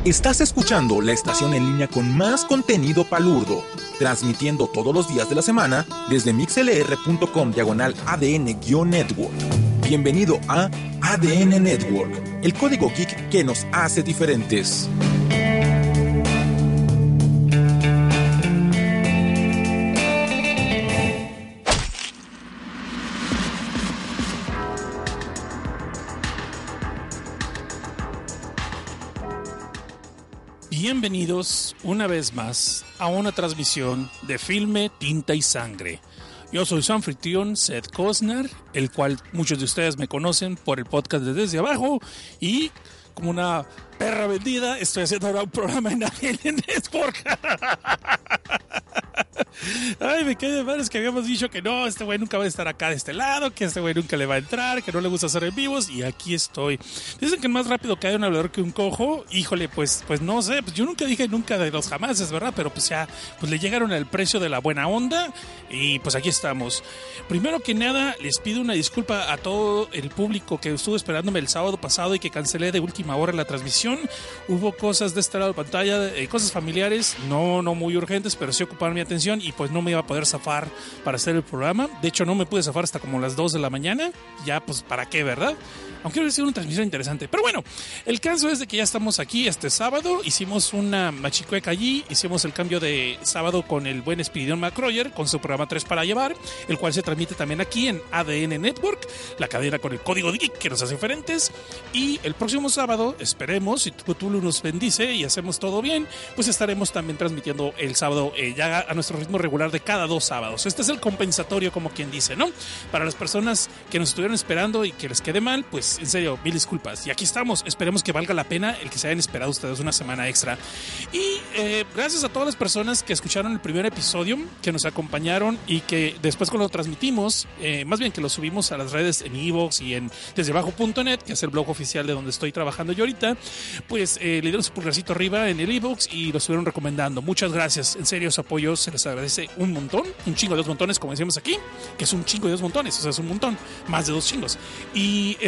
Estás escuchando la estación en línea con más contenido palurdo, transmitiendo todos los días de la semana desde mixlr.com/ADN-Network. Bienvenido a ADN Network, el código geek que nos hace diferentes. Bienvenidos una vez más a una transmisión de Filme, Tinta y Sangre. Yo soy su anfitrión, Seth Cosner, el cual muchos de ustedes me conocen por el podcast de Desde Abajo, y como una perra vendida estoy haciendo ahora un programa en ADN Network. Ay, me cae de madres que habíamos dicho que no, este güey nunca va a estar acá de este lado, que este güey nunca le va a entrar, que no le gusta hacer en vivos, y aquí estoy. Dicen que es más rápido cae un hablador que un cojo. Híjole, pues no sé, pues yo nunca dije nunca de los jamases, ¿verdad? Pero pues ya, pues le llegaron al precio de la buena onda, y pues aquí estamos. Primero que nada, les pido una disculpa a todo el público que estuvo esperándome el sábado pasado y que cancelé de última hora la transmisión. Hubo cosas de este lado de pantalla, cosas familiares, no muy urgentes, pero sí ocuparon mi atención, y pues no me iba a poder zafar para hacer el programa. De hecho, no me pude zafar hasta como las 2 de la mañana. Ya, pues, ¿para qué, verdad? Aunque hubiera sido una transmisión interesante. Pero bueno, el caso es de que ya estamos aquí este sábado. Hicimos una machicueca allí. Hicimos el cambio de sábado con el buen Espiridión McCroyer, con su programa 3 para llevar, el cual se transmite también aquí en ADN Network, la cadena con el código geek que nos hace diferentes. Y el próximo sábado, esperemos, si Cthulhu nos bendice y hacemos todo bien, pues estaremos también transmitiendo el sábado ya a nuestro ritmo regular de cada 2 sábados. Este es el compensatorio, como quien dice, ¿no? Para las personas que nos estuvieron esperando y que les quede mal, pues en serio, mil disculpas. Y aquí estamos, esperemos que valga la pena el que se hayan esperado ustedes una semana extra. Y gracias a todas las personas que escucharon el primer episodio, que nos acompañaron y que después cuando lo transmitimos, más bien que lo subimos a las redes en iVoox y en desdeabajo.net, que es el blog oficial de donde estoy trabajando yo ahorita, pues le dieron su pulgarcito arriba en el iVoox y lo estuvieron recomendando. Muchas gracias, en serio, su apoyo se les agradece un montón, un chingo de 2 montones, como decimos aquí, que es un chingo de 2 montones, o sea, es un montón, más de 2 chingos. Y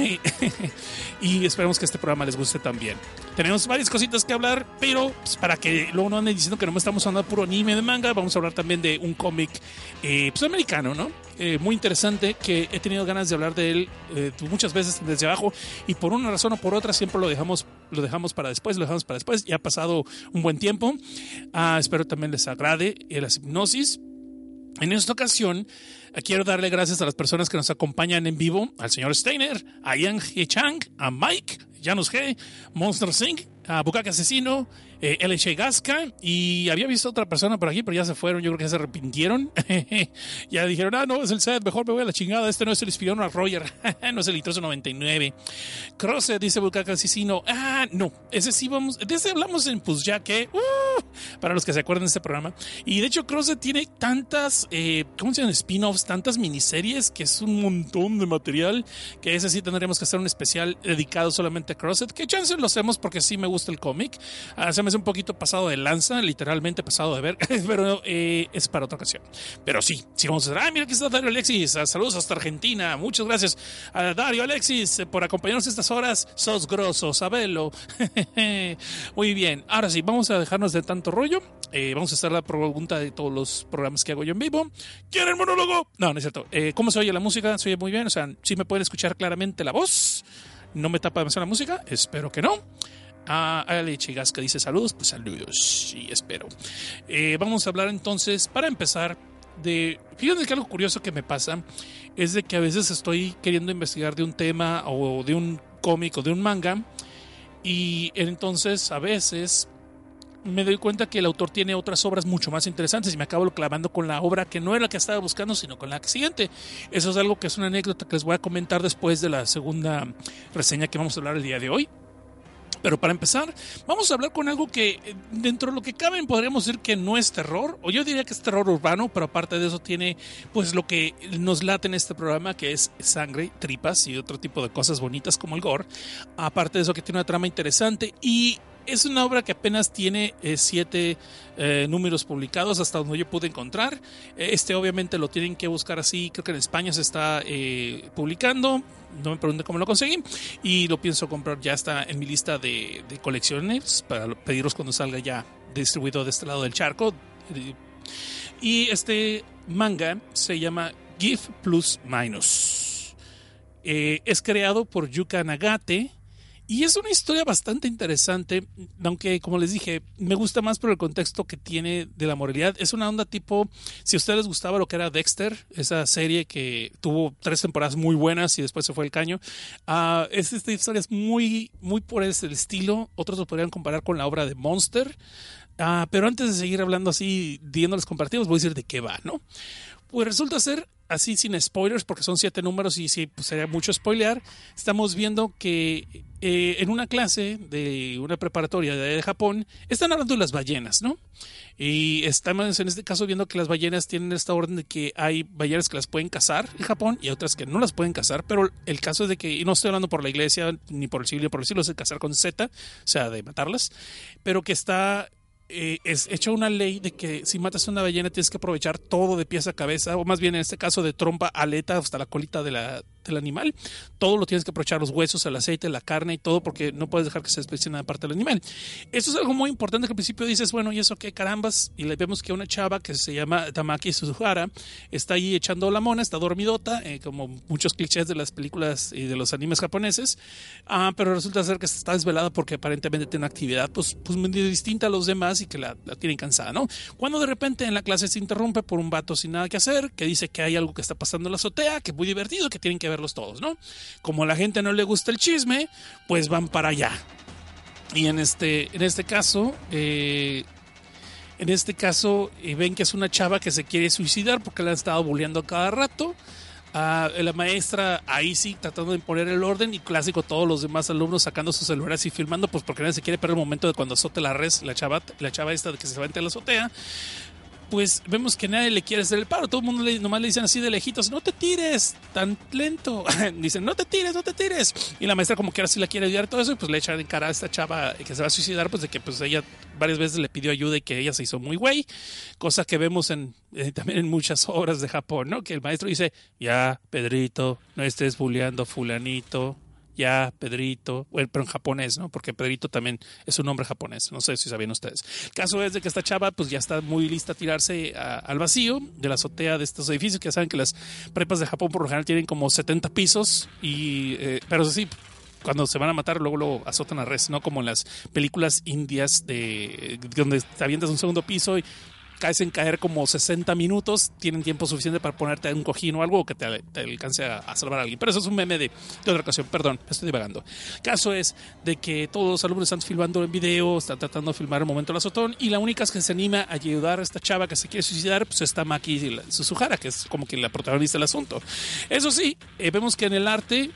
y esperemos que este programa les guste también. Tenemos varias cositas que hablar, pero pues, para que luego no anden diciendo que no me estamos hablando de puro anime de manga, vamos a hablar también de un cómic pues americano, ¿no? Muy interesante, que he tenido ganas de hablar de él muchas veces desde abajo, y por una razón o por otra siempre lo dejamos para después, ya ha pasado un buen tiempo. Espero también les agrade la hipnosis. En esta ocasión, quiero darle gracias a las personas que nos acompañan en vivo: al señor Steiner, a Yang He Chang, a Mike, Janus G, Monster Singh, a Bukake Asesino, LH Gasca, y había visto otra persona por aquí, pero ya se fueron, yo creo que ya se arrepintieron. Ya dijeron, no, es el set, mejor me voy a la chingada, este no es el Espiridión McCroyer, no es el Litroso 99. Crosse, dice Bukake Asesino, no, ese sí de ese hablamos en Pues Ya Que, para los que se acuerdan de este programa. Y de hecho Crosse tiene tantas, ¿cómo se llaman? Spin-offs, tantas miniseries, que es un montón de material, que ese sí tendremos que hacer un especial dedicado solamente a Crosse, que chance lo hacemos porque sí me gusta el cómic. Se me hace un poquito pasado de lanza, literalmente pasado de ver, pero es para otra ocasión. Pero sí vamos a hacer. Mira, aquí está Dario Alexis, saludos hasta Argentina, muchas gracias a Dario Alexis por acompañarnos estas horas, sos grosso, sabelo. Muy bien, ahora sí, vamos a dejarnos de tanto rollo. Vamos a hacer la pregunta de todos los programas que hago yo en vivo. ¿Quieren monólogo? No es cierto. ¿Cómo se oye la música? ¿Se oye muy bien? O sea, ¿sí me pueden escuchar claramente la voz? ¿No me tapa demasiado la música? Espero que no. Ale Chigasca dice saludos, pues saludos, sí, espero. Vamos a hablar entonces, para empezar, fíjense que algo curioso que me pasa es de que a veces estoy queriendo investigar de un tema o de un cómic o de un manga, y entonces a veces me doy cuenta que el autor tiene otras obras mucho más interesantes y me acabo clavando con la obra que no era la que estaba buscando, sino con la siguiente. Eso es algo que es una anécdota que les voy a comentar después de la segunda reseña que vamos a hablar el día de hoy. Pero para empezar, vamos a hablar con algo que dentro de lo que cabe podríamos decir que no es terror, o yo diría que es terror urbano, pero aparte de eso tiene pues lo que nos late en este programa, que es sangre, tripas y otro tipo de cosas bonitas como el gore. Aparte de eso, que tiene una trama interesante y Es una obra que apenas tiene 7 números publicados hasta donde yo pude encontrar. Obviamente lo tienen que buscar así, creo que en España se está publicando, no me pregunten cómo lo conseguí, y lo pienso comprar, ya está en mi lista de colecciones para pedirlos cuando salga ya distribuido de este lado del charco. Y este manga se llama GIF Plus Minus. Es creado por Yuka Nagate. Y es una historia bastante interesante, aunque como les dije, me gusta más por el contexto que tiene de la moralidad. Es una onda tipo, si a ustedes les gustaba lo que era Dexter, esa serie que tuvo 3 temporadas muy buenas y después se fue el caño. Esta historia es muy, muy por ese estilo. Otros lo podrían comparar con la obra de Monster. Pero antes de seguir hablando así, dándoles comparativos, voy a decir de qué va, ¿no? Pues resulta ser, así sin spoilers, porque son 7 números y sí, pues sería mucho spoilear. Estamos viendo que en una clase de una preparatoria de Japón están hablando de las ballenas, ¿no? Y estamos en este caso viendo que las ballenas tienen esta orden de que hay ballenas que las pueden cazar en Japón y otras que no las pueden cazar, pero el caso es de que, y no estoy hablando por la iglesia ni por el civil, por el cielo, es de cazar con Z, o sea, de matarlas, pero que está... es hecha una ley de que si matas a una ballena tienes que aprovechar todo de pies a cabeza, o más bien en este caso de trompa, aleta hasta la colita del animal. Todo lo tienes que aprovechar, los huesos, el aceite, la carne y todo, porque no puedes dejar que se desprecie nada parte del animal. Eso es algo muy importante que al principio dices, bueno, ¿y eso qué carambas? Y le vemos que una chava que se llama Tamaki Suzuhara está ahí echando la mona, está dormidota, como muchos clichés de las películas y de los animes japoneses, pero resulta ser que está desvelada porque aparentemente tiene una actividad pues muy distinta a los demás y que la tienen cansada, ¿no? Cuando de repente en la clase se interrumpe por un vato sin nada que hacer, que dice que hay algo que está pasando en la azotea, que es muy divertido, que tienen que verlos todos, ¿no? Como a la gente no le gusta el chisme, pues van para allá. Y en este caso ven que es una chava que se quiere suicidar porque la han estado bulleando cada rato. La maestra ahí sí tratando de imponer el orden, y clásico todos los demás alumnos sacando sus celulares y filmando, pues porque nadie se quiere perder el momento de cuando azote la res, la chava esta de que se va entre la azotea. Pues vemos que nadie le quiere hacer el paro, todo el mundo nomás le dicen así de lejitos, no te tires tan lento, dicen no te tires, y la maestra como que ahora sí la quiere ayudar todo eso, y pues le echan en cara a esta chava que se va a suicidar, pues de que pues ella varias veces le pidió ayuda y que ella se hizo muy güey, cosa que vemos también en muchas obras de Japón, ¿no? Que el maestro dice, ya Pedrito, no estés bulleando fulanito, ya Pedrito, bueno, pero en japonés, ¿no? Porque Pedrito también es un nombre japonés, no sé si sabían ustedes. El caso es de que esta chava pues ya está muy lista a tirarse al vacío de la azotea de estos edificios, que ya saben que las prepas de Japón por lo general tienen como 70 pisos, pero sí, cuando se van a matar luego azotan a res, no como en las películas indias donde te avientas un segundo piso y caes en caer como 60 minutos, tienen tiempo suficiente para ponerte un cojín o algo que te alcance a salvar a alguien. Pero eso es un meme de otra ocasión, perdón, estoy divagando. El caso es de que todos los alumnos están filmando en video, están tratando de filmar el momento del azotón, y la única que se anima a ayudar a esta chava que se quiere suicidar, pues está Maki Suzuhara, que es como que la protagonista del asunto. Eso sí, vemos que en el arte...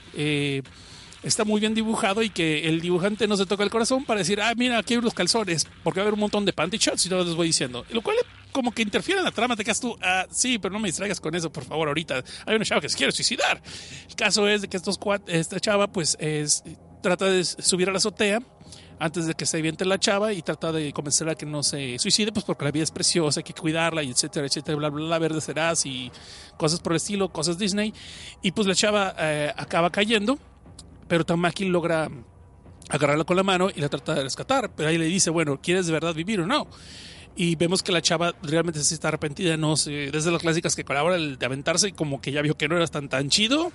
está muy bien dibujado y que el dibujante no se toca el corazón para decir, mira, aquí hay los calzones, porque va a haber un montón de panty shots y no les voy diciendo. Lo cual como que interfiere en la trama, te quedas tú, sí, pero no me distraigas con eso, por favor, ahorita hay una chava que se quiere suicidar. El caso es de que esta chava pues trata de subir a la azotea antes de que se aviente la chava y trata de convencerla a que no se suicide, pues porque la vida es preciosa, hay que cuidarla y etcétera, etcétera, bla, bla, bla, verde serás y cosas por el estilo, cosas Disney. Y pues la chava acaba cayendo, pero Tamaki logra agarrarla con la mano y la trata de rescatar. Pero ahí le dice, bueno, ¿quieres de verdad vivir o no? Y vemos que la chava realmente sí está arrepentida, no sé, desde las clásicas que colabora el de aventarse, como que ya vio que no era tan chido,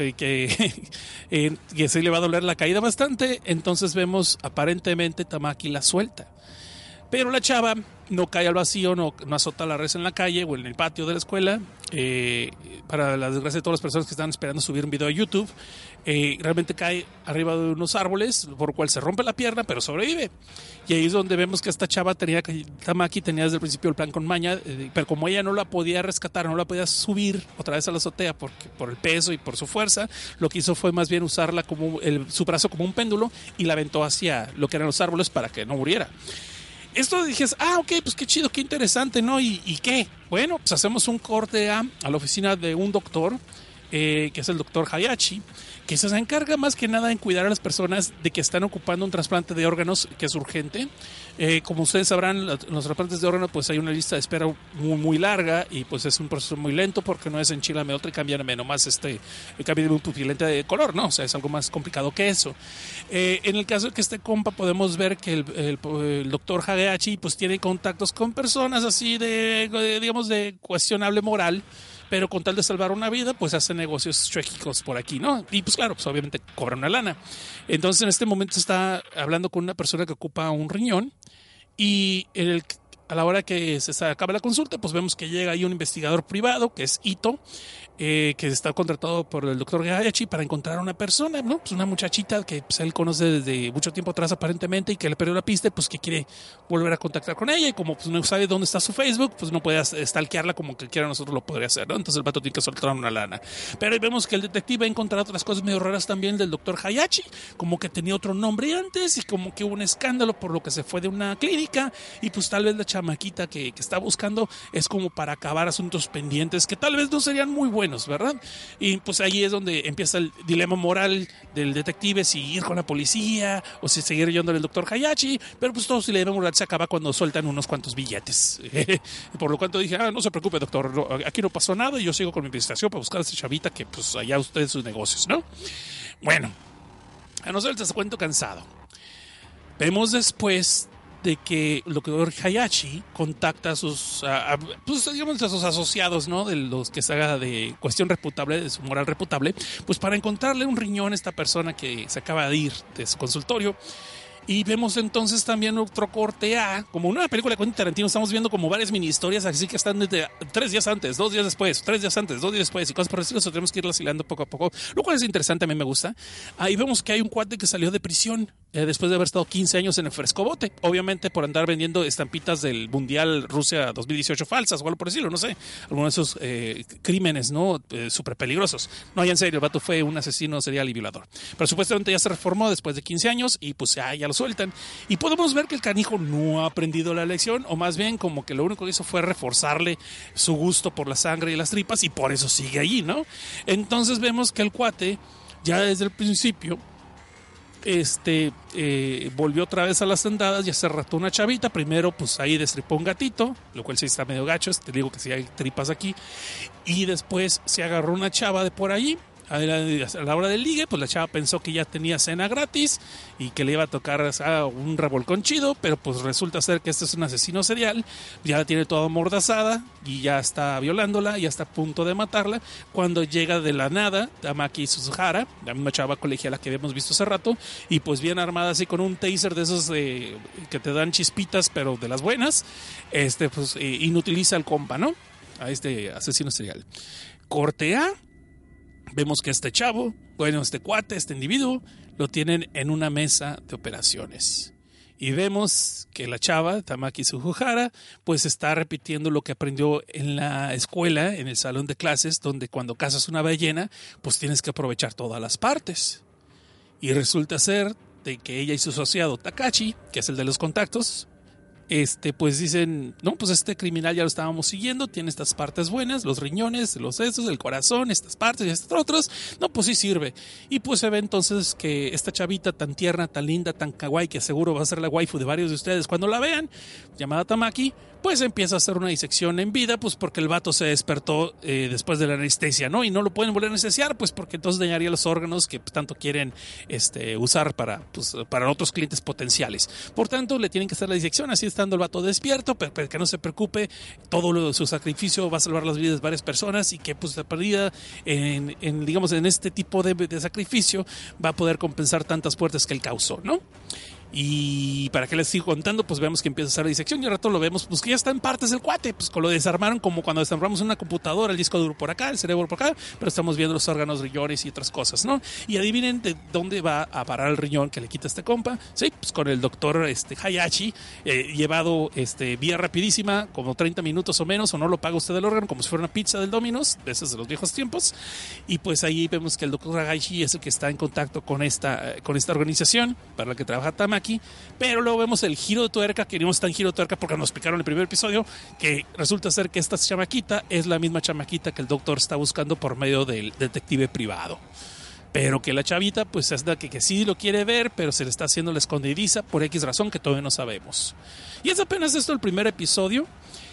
que sí le va a doler la caída bastante. Entonces vemos aparentemente Tamaki la suelta. Pero la chava no cae al vacío, no azota la res en la calle o en el patio de la escuela. Para la desgracia de todas las personas que están esperando subir un video a YouTube, realmente cae arriba de unos árboles, por lo cual se rompe la pierna, pero sobrevive. Y ahí es donde vemos que esta chava Tamaki tenía desde el principio el plan con maña, pero como ella no la podía rescatar, no la podía subir otra vez a la azotea por el peso y por su fuerza, lo que hizo fue más bien usarla como su brazo como un péndulo y la aventó hacia lo que eran los árboles para que no muriera. Esto dijes, ok, pues qué chido, qué interesante, ¿no? ¿Y qué? Bueno, pues hacemos un corte a la oficina de un doctor que es el doctor Hayashi, que se encarga más que nada en cuidar a las personas de que están ocupando un trasplante de órganos que es urgente. Como ustedes sabrán, los trasplantes de órganos, pues hay una lista de espera muy, muy larga y pues es un proceso muy lento porque no es enchilame otra y cámbiame nomás cambio de un pupilente de color, ¿no? O sea, es algo más complicado que eso. En el caso de que este compa podemos ver que el doctor Hayashi pues tiene contactos con personas así digamos, de cuestionable moral, pero con tal de salvar una vida, pues hace negocios chuecos por aquí, ¿no? Y pues claro, pues obviamente cobra una lana. Entonces en este momento está hablando con una persona que ocupa un riñón y a la hora que se acaba la consulta, pues vemos que llega ahí un investigador privado, que es Ito, que está contratado por el doctor Hayashi para encontrar a una persona, ¿no? Pues una muchachita que pues, él conoce desde mucho tiempo atrás aparentemente y que le perdió la pista, pues que quiere volver a contactar con ella y como pues no sabe dónde está su Facebook, pues no puede stalkearla como que quiera nosotros lo podría hacer, ¿no? Entonces el vato tiene que soltar una lana. Pero ahí vemos que el detective ha encontrado otras cosas medio raras también del doctor Hayashi, como que tenía otro nombre antes y como que hubo un escándalo por lo que se fue de una clínica y pues tal vez la chamaquita que está buscando es como para acabar asuntos pendientes que tal vez no serían muy buenos, ¿verdad? Y pues ahí es donde empieza el dilema moral del detective, si ir con la policía o si seguir yendo al doctor Hayashi, pero pues todo el dilema moral se acaba cuando sueltan unos cuantos billetes. Por lo cuanto dije, no se preocupe doctor, aquí no pasó nada y yo sigo con mi investigación para buscar a esa chavita que pues allá ustedes sus negocios, ¿no? Bueno, a nosotros les cuento cansado. Vemos después de que el doctor Hayashi contacta a sus asociados, ¿no? De los que se haga de cuestión reputable, de su moral reputable, pues para encontrarle un riñón a esta persona que se acaba de ir de su consultorio. Y vemos entonces también otro corte A, como una película de Quentin Tarantino, estamos viendo como varias mini historias, así que están desde 3 días antes, 2 días después, 3 días antes, 2 días después y cosas por el estilo, tenemos que irlas hilando poco a poco, lo cual es interesante, a mí me gusta. Ahí vemos que hay un cuate que salió de prisión después de haber estado 15 años en el frescobote, obviamente por andar vendiendo estampitas del Mundial Rusia 2018 falsas o algo por decirlo, no sé, algunos de esos crímenes, ¿no? Súper peligrosos. No, ya en serio, el vato fue un asesino serial y violador. Pero supuestamente ya se reformó después de 15 años y pues ya lo sueltan. Y podemos ver que el canijo no ha aprendido la lección, o más bien como que lo único que hizo fue reforzarle su gusto por la sangre y las tripas y por eso sigue allí, ¿no? Entonces vemos que el cuate ya desde el principio volvió otra vez a las andadas y hace rato una chavita, primero pues ahí destripó un gatito, lo cual sí está medio gacho, te digo que sí hay tripas aquí, y después se agarró una chava de por allí. A la hora del ligue, pues la chava pensó que ya tenía cena gratis y que le iba a tocar un revolcón chido, pero pues resulta ser que este es un asesino serial, ya la tiene toda amordazada y ya está violándola, ya está a punto de matarla, cuando llega de la nada Tamaki Suzuhara, la misma chava colegiala que habíamos visto hace rato, y pues bien armada así con un taser de esos que te dan chispitas, pero de las buenas, pues inutiliza al compa, ¿no? A este asesino serial. Corte A. Vemos que este cuate, este individuo, lo tienen en una mesa de operaciones. Y vemos que la chava, Tamaki Suzuhara, pues está repitiendo lo que aprendió en la escuela, en el salón de clases, donde cuando cazas una ballena, pues tienes que aprovechar todas las partes. Y resulta ser de que ella y su asociado Takashi, que es el de los contactos, pues dicen, no, pues este criminal ya lo estábamos siguiendo, tiene estas partes buenas, los riñones, los sesos, el corazón, estas partes y estas otras, no, pues sí sirve. Y pues se ve entonces que esta chavita tan tierna, tan linda, tan kawaii, que seguro va a ser la waifu de varios de ustedes cuando la vean, llamada Tamaki, pues empieza a hacer una disección en vida, pues porque el vato se despertó después de la anestesia, ¿no? Y no lo pueden volver a anestesiar, pues porque entonces dañaría los órganos que tanto quieren usar para otros clientes potenciales. Por tanto, le tienen que hacer la disección, así estando el vato despierto, pero que no se preocupe, su sacrificio va a salvar las vidas de varias personas y que pues la pérdida en este tipo de sacrificio va a poder compensar tantas muertes que él causó, ¿no? Y para que les sigo contando, pues vemos que empieza a hacer la disección y al rato lo vemos, pues que ya está en partes del cuate, pues lo desarmaron como cuando desarmamos una computadora, el disco duro por acá, el cerebro por acá, pero estamos viendo los órganos, riñones y otras cosas, ¿no? Y adivinen de dónde va a parar el riñón que le quita este compa, sí, pues con el doctor Hayashi, llevado vía rapidísima, como 30 minutos o menos, o no lo paga usted el órgano, como si fuera una pizza del Domino's, de esos de los viejos tiempos, y pues ahí vemos que el doctor Hayashi es el que está en contacto con esta organización para la que trabaja Tamaki, Tamaki, pero luego vemos el giro de tuerca, que no es tan giro de tuerca porque nos explicaron en el primer episodio, que resulta ser que esta chamaquita es la misma chamaquita que el doctor está buscando por medio del detective privado. Pero que la chavita, pues es la que sí lo quiere ver, pero se le está haciendo la escondidiza por X razón que todavía no sabemos. Y es apenas esto el primer episodio,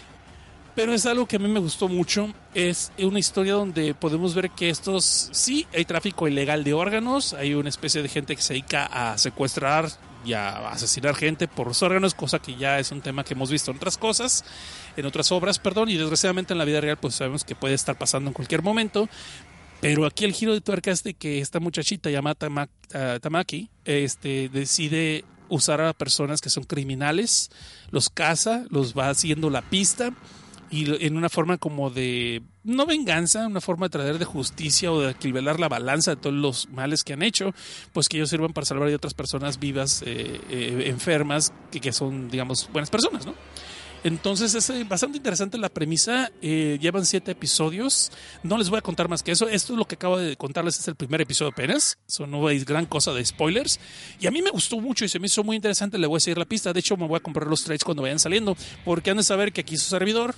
pero es algo que a mí me gustó mucho. Es una historia donde podemos ver que sí, hay tráfico ilegal de órganos, hay una especie de gente que se dedica a secuestrar y a asesinar gente por los órganos, cosa que ya es un tema que hemos visto en otras cosas, en otras obras, y desgraciadamente en la vida real pues sabemos que puede estar pasando en cualquier momento. Pero aquí el giro de tuerca es de que esta muchachita llamada Tamaki decide usar a personas que son criminales, los caza, los va haciendo la pista y en una forma como de, no venganza, una forma de traer de justicia o de equilibrar la balanza de todos los males que han hecho, pues que ellos sirvan para salvar a otras personas vivas, enfermas, que son, digamos, buenas personas, ¿no? Entonces es bastante interesante la premisa. Llevan 7 episodios. No les voy a contar más que eso. Esto es lo que acabo de contarles, es el primer episodio apenas. Eso no es gran cosa de spoilers. Y a mí me gustó mucho y se me hizo muy interesante. Le voy a seguir la pista. De hecho, me voy a comprar los trades cuando vayan saliendo, porque han de saber que aquí su servidor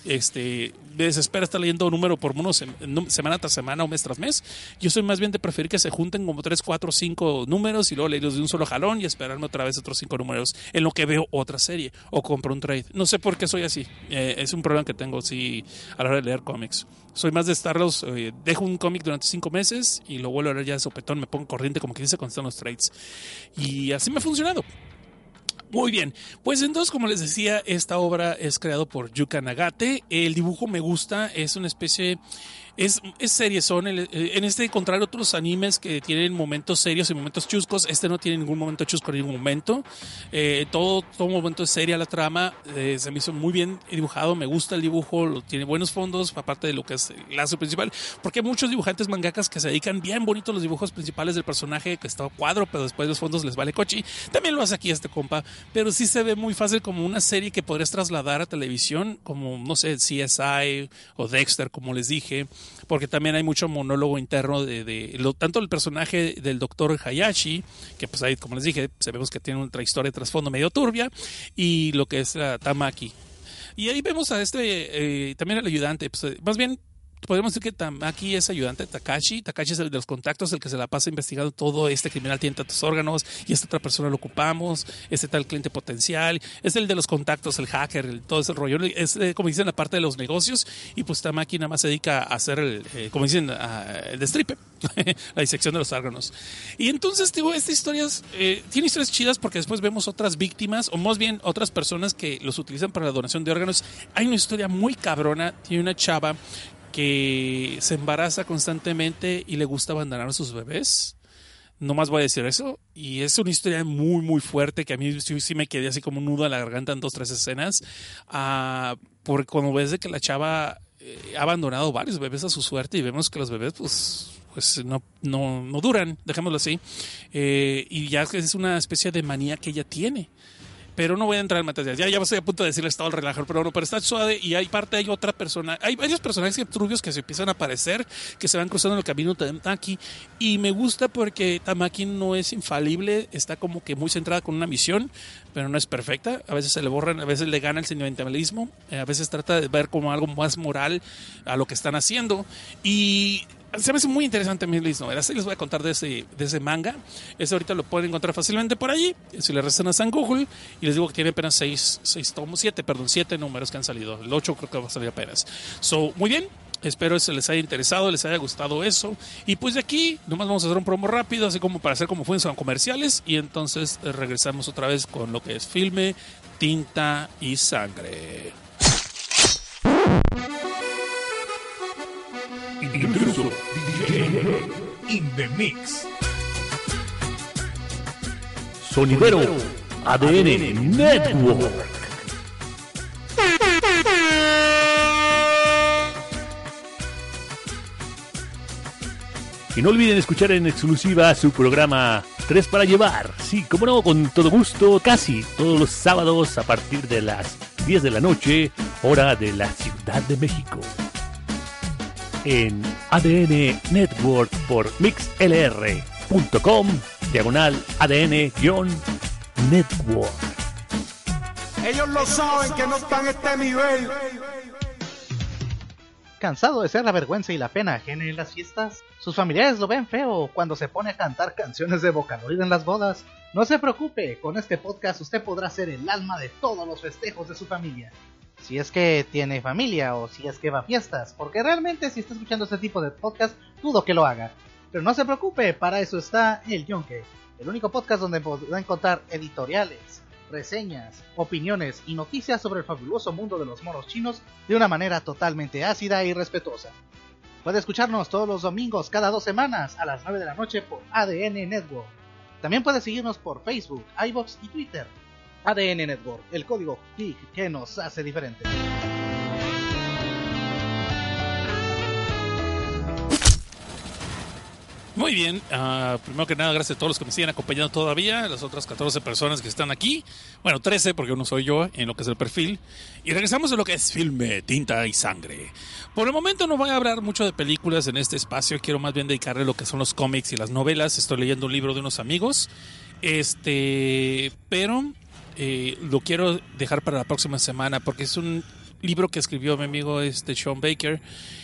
desespera estar leyendo número por uno, semana tras semana o mes tras mes. Yo soy más bien de preferir que se junten como 3, 4, 5 números y luego leerlos de un solo jalón y esperarme otra vez otros 5 números en lo que veo otra serie o compro un trade. No sé por qué soy así. Es un problema que tengo a la hora de leer cómics. Soy más de estarlos, dejo un cómic durante 5 meses y lo vuelvo a leer ya de sopetón, me pongo corriente como que dice cuando están los trades. Y así me ha funcionado. Muy bien, pues entonces, como les decía, esta obra es creado por Yuka Nagate. El dibujo me gusta, es una especie, es serie, en este encontrar otros animes que tienen momentos serios y momentos chuscos. Este no tiene ningún momento chusco en ningún momento. Todo momento es seria la trama. Se me hizo muy bien dibujado, me gusta el dibujo, tiene buenos fondos, aparte de lo que es el lazo principal, porque hay muchos dibujantes mangakas que se dedican bien bonitos los dibujos principales del personaje, que está a cuadro, pero después los fondos les vale cochi. También lo hace aquí este compa, pero sí se ve muy fácil como una serie que podrías trasladar a televisión, como, no sé, CSI o Dexter, como les dije, porque también hay mucho monólogo interno tanto el personaje del doctor Hayashi, que pues ahí, como les dije, sabemos que tiene otra historia de trasfondo medio turbia, y lo que es la Tamaki. Y ahí vemos a también al ayudante, pues, más bien podemos decir que Tamaki es ayudante de Takashi. Takashi es el de los contactos, el que se la pasa investigando todo. Este criminal tiene tantos órganos y esta otra persona lo ocupamos. Este tal cliente potencial. Es el de los contactos, el hacker, todo ese rollo. Es, como dicen, la parte de los negocios. Y pues Tamaki nada más se dedica a hacer como dicen, el destripe, la disección de los órganos. Y entonces, digo, esta historia tiene historias chidas porque después vemos otras víctimas, o más bien otras personas que los utilizan para la donación de órganos. Hay una historia muy cabrona. Tiene una chava que se embaraza constantemente y le gusta abandonar a sus bebés. No más voy a decir eso. Y es una historia muy, muy fuerte que a mí sí me quedé así como un nudo a la garganta en 2, 3 escenas. Porque cuando ves de que la chava ha abandonado varios bebés a su suerte y vemos que los bebés pues no duran, dejémoslo así. Y ya es una especie de manía que ella tiene. Pero no voy a entrar en materia. Ya estoy a punto de decirles todo el relajo, pero está suave. Y hay otra persona. Hay varios personajes turbios que se empiezan a aparecer, que se van cruzando en el camino de Tamaki. Y me gusta porque Tamaki no es infalible. Está como que muy centrada con una misión, pero no es perfecta. A veces se le borran, a veces le gana el sentimentalismo. A veces trata de ver como algo más moral a lo que están haciendo. Y se me hace muy interesante a mí las novelas. Les voy a contar de ese manga. Ese ahorita lo pueden encontrar fácilmente por allí. Si le restan a Google. Y les digo que tiene apenas 7 números que han salido. El 8 creo que va a salir apenas. Muy bien. Espero que se les haya interesado, les haya gustado eso. Y pues de aquí nomás vamos a hacer un promo rápido, así como para hacer como fueron comerciales. Y entonces regresamos otra vez con lo que es Filme, Tinta y Sangre. Intruso DJ in the mix. Sonidero ADN Network. Y no olviden escuchar en exclusiva su programa 3 para llevar. Sí, como no, con todo gusto, casi todos los sábados a partir de las 10 de la noche, hora de la Ciudad de México. En ADN Network por mixlr.com/ADN-Network. Network. Ellos lo saben que no están a este nivel. ¿Cansado de ser la vergüenza y la pena ajena en las fiestas? ¿Sus familiares lo ven feo cuando se pone a cantar canciones de Vocaloid en las bodas? No se preocupe, con este podcast usted podrá ser el alma de todos los festejos de su familia. Si es que tiene familia o si es que va a fiestas, porque realmente si está escuchando este tipo de podcast, dudo que lo haga. Pero no se preocupe, para eso está El Yonke, el único podcast donde podrá encontrar editoriales, reseñas, opiniones y noticias sobre el fabuloso mundo de los monos chinos de una manera totalmente ácida y respetuosa. Puede escucharnos todos los domingos cada 2 semanas a las 9 de la noche por ADN Network. También puede seguirnos por Facebook, iVoox y Twitter. ADN Network, el código geek que nos hace diferentes. Muy bien, primero que nada, gracias a todos los que me siguen acompañando todavía, las otras 14 personas que están aquí, bueno, 13 porque uno soy yo en lo que es el perfil, y regresamos a lo que es filme, tinta y sangre. Por el momento no voy a hablar mucho de películas en este espacio, quiero más bien dedicarle lo que son los cómics y las novelas. Estoy leyendo un libro de unos amigos, pero lo quiero dejar para la próxima semana porque es un libro que escribió mi amigo Sean Baker.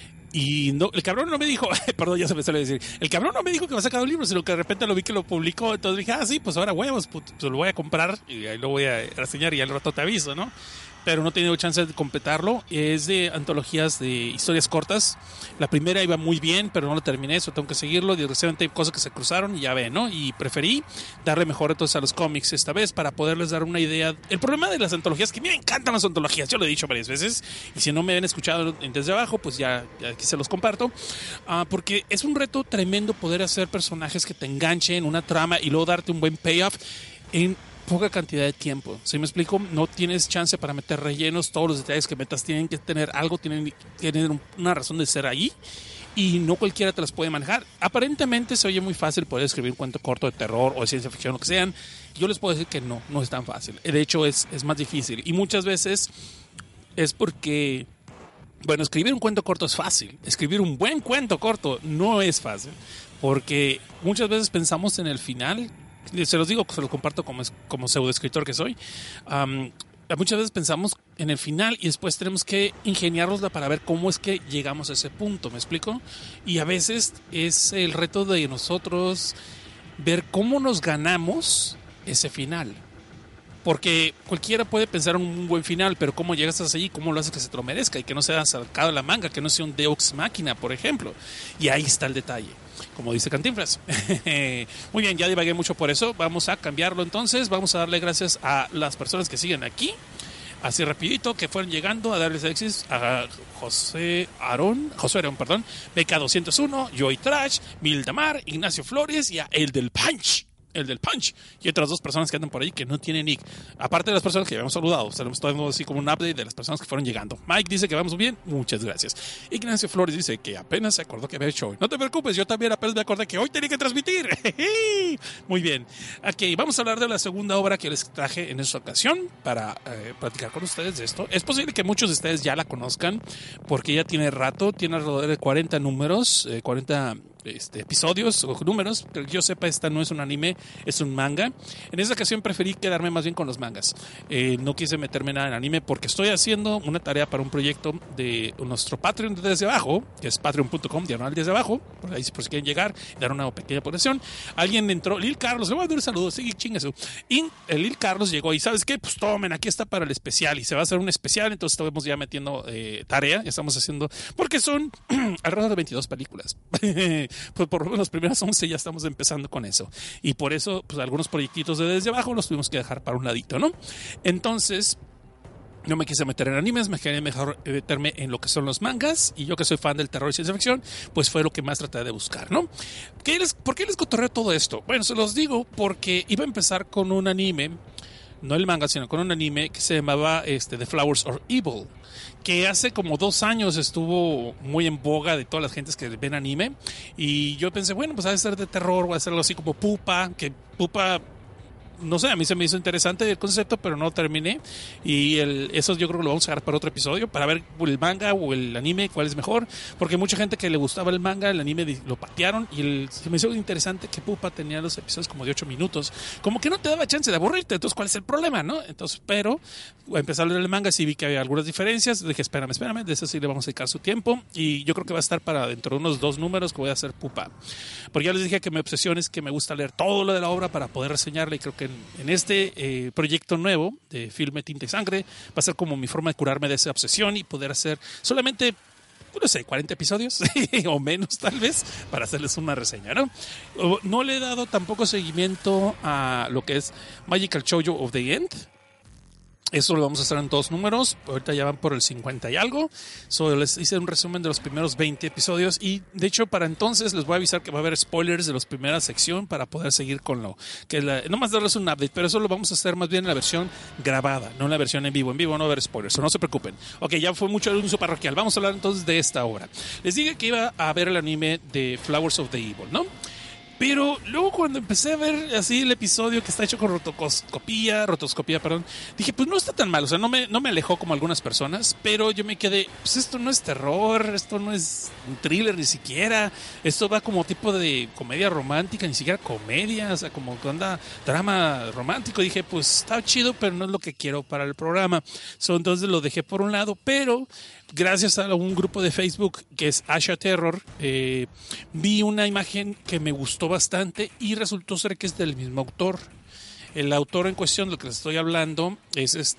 Y no, el cabrón no me dijo, perdón, ya se me sale decir, el cabrón no me dijo que va a sacar un libro, sino que de repente lo vi que lo publicó, entonces dije, sí, pues ahora huevos, pues lo voy a comprar y ahí lo voy a reseñar y al rato te aviso, ¿no? Pero no he tenido chance de completarlo. Es de antologías de historias cortas. La primera iba muy bien, pero no lo terminé, eso tengo que seguirlo. Directamente hay cosas que se cruzaron y ya ven, ¿no? Y preferí darle mejor entonces a los cómics esta vez para poderles dar una idea. El problema de las antologías es que a mí me encantan las antologías, yo lo he dicho varias veces, y si no me han escuchado desde abajo, pues ya aquí se los comparto, porque es un reto tremendo poder hacer personajes que te enganchen, una trama y luego darte un buen payoff en poca cantidad de tiempo. ¿Sí me explico? No tienes chance para meter rellenos, todos los detalles que metas tienen que tener algo, tienen que tener una razón de ser ahí y no cualquiera te las puede manejar. Aparentemente se oye muy fácil poder escribir un cuento corto de terror o de ciencia ficción, lo que sean. Yo les puedo decir que no es tan fácil. De hecho es más difícil y muchas veces es porque, bueno, escribir un cuento corto es fácil, escribir un buen cuento corto no es fácil, porque muchas veces pensamos en el final. Se los digo, se los comparto como pseudoescritor que soy. Muchas veces pensamos en el final y después tenemos que ingeniárnosla para ver cómo es que llegamos a ese punto, ¿me explico? Y a veces es el reto de nosotros ver cómo nos ganamos ese final. Porque cualquiera puede pensar en un buen final, pero cómo llegas hasta allí, cómo lo haces que se te lo merezca y que no sea sacado de la manga, que no sea un Deus Machina, por ejemplo. Y ahí está el detalle, como dice Cantinflas. Muy bien, ya divagué mucho por eso. Vamos a cambiarlo entonces. Vamos a darle gracias a las personas que siguen aquí. Así rapidito, que fueron llegando a darles éxitos a Josué Arón, Beca 201, Joy Trash, Mildamar, Ignacio Flores y a El del Punch. Y otras 2 personas que andan por ahí que no tienen nick. Aparte de las personas que habíamos saludado, tenemos todo así como un update de las personas que fueron llegando. Mike dice que vamos bien, muchas gracias. Ignacio Flores dice que apenas se acordó que había hecho hoy. No te preocupes, yo también apenas me acordé que hoy tenía que transmitir. Muy bien. Ok, vamos a hablar de la segunda obra que les traje en esta ocasión para platicar con ustedes de esto. Es posible que muchos de ustedes ya la conozcan porque ya tiene rato, tiene alrededor de 40 números, 40 episodios o números, pero yo sepa, esta no es un anime, es un manga. En esta ocasión preferí quedarme más bien con los mangas. No quise meterme nada en anime porque estoy haciendo una tarea para un proyecto de nuestro Patreon desde abajo, que es patreon.com/desde abajo, por ahí por si quieren llegar y dar una pequeña aportación. Alguien entró, Lil Carlos, le voy a dar un saludo, sí, chingazo. Y el Lil Carlos llegó y ¿sabes qué? Pues tomen, aquí está para el especial y se va a hacer un especial, entonces estamos ya metiendo tarea, ya estamos haciendo, porque son alrededor de 22 películas. Pues por lo menos las primeras 11 ya estamos empezando con eso. Y por eso, pues algunos proyectitos de desde abajo los tuvimos que dejar para un ladito, ¿no? Entonces, no me quise meter en animes, me quería mejor meterme en lo que son los mangas. Y yo que soy fan del terror y ciencia ficción, pues fue lo que más traté de buscar, ¿no? ¿Por qué les cotorreo todo esto? Bueno, se los digo porque iba a empezar con un anime, no el manga, sino con un anime que se llamaba The Flowers of Evil, que hace como 2 años estuvo muy en boga de todas las gentes que ven anime. Y yo pensé, bueno, pues ha de ser de terror, o a ser algo así como Pupa, que Pupa no sé, a mí se me hizo interesante el concepto, pero no lo terminé. Y eso yo creo que lo vamos a dejar para otro episodio, para ver el manga o el anime, cuál es mejor. Porque mucha gente que le gustaba el manga, el anime lo patearon. Y se me hizo interesante que Pupa tenía los episodios como de 8 minutos. Como que no te daba chance de aburrirte. Entonces, ¿cuál es el problema, no? Entonces, pero empecé a leer el manga, sí vi que había algunas diferencias. Dije, espérame, de eso sí le vamos a dedicar su tiempo. Y yo creo que va a estar para dentro de unos 2 números que voy a hacer Pupa. Porque ya les dije que mi obsesión es que me gusta leer todo lo de la obra para poder reseñarla. Y creo que en este proyecto nuevo de Filme, Tinta y Sangre va a ser como mi forma de curarme de esa obsesión y poder hacer solamente, no sé, 40 episodios o menos tal vez para hacerles una reseña, ¿no? No le he dado tampoco seguimiento a lo que es Magical Shoujo of the End. Eso lo vamos a hacer en 2 números. Ahorita ya van por el 50 y algo. Les hice un resumen de los primeros 20 episodios. Y de hecho, para entonces les voy a avisar que va a haber spoilers de la primera sección para poder seguir con lo que no más darles un update. Pero eso lo vamos a hacer más bien en la versión grabada, no en la versión en vivo. En vivo no va a haber spoilers, no se preocupen. Ok, ya fue mucho anuncio parroquial. Vamos a hablar entonces de esta obra. Les dije que iba a ver el anime de Flowers of the Evil, ¿no? Pero luego cuando empecé a ver así el episodio que está hecho con rotoscopía, dije, pues no está tan mal, o sea, no me alejó como algunas personas, pero yo me quedé, pues esto no es terror, esto no es un thriller ni siquiera, esto va como tipo de comedia romántica, ni siquiera comedia, o sea, como que anda drama romántico. Dije, pues está chido, pero no es lo que quiero para el programa. Entonces lo dejé por un lado, pero gracias a un grupo de Facebook que es Asha Terror, vi una imagen que me gustó bastante y resultó ser que es del mismo autor. El autor en cuestión de lo que les estoy hablando es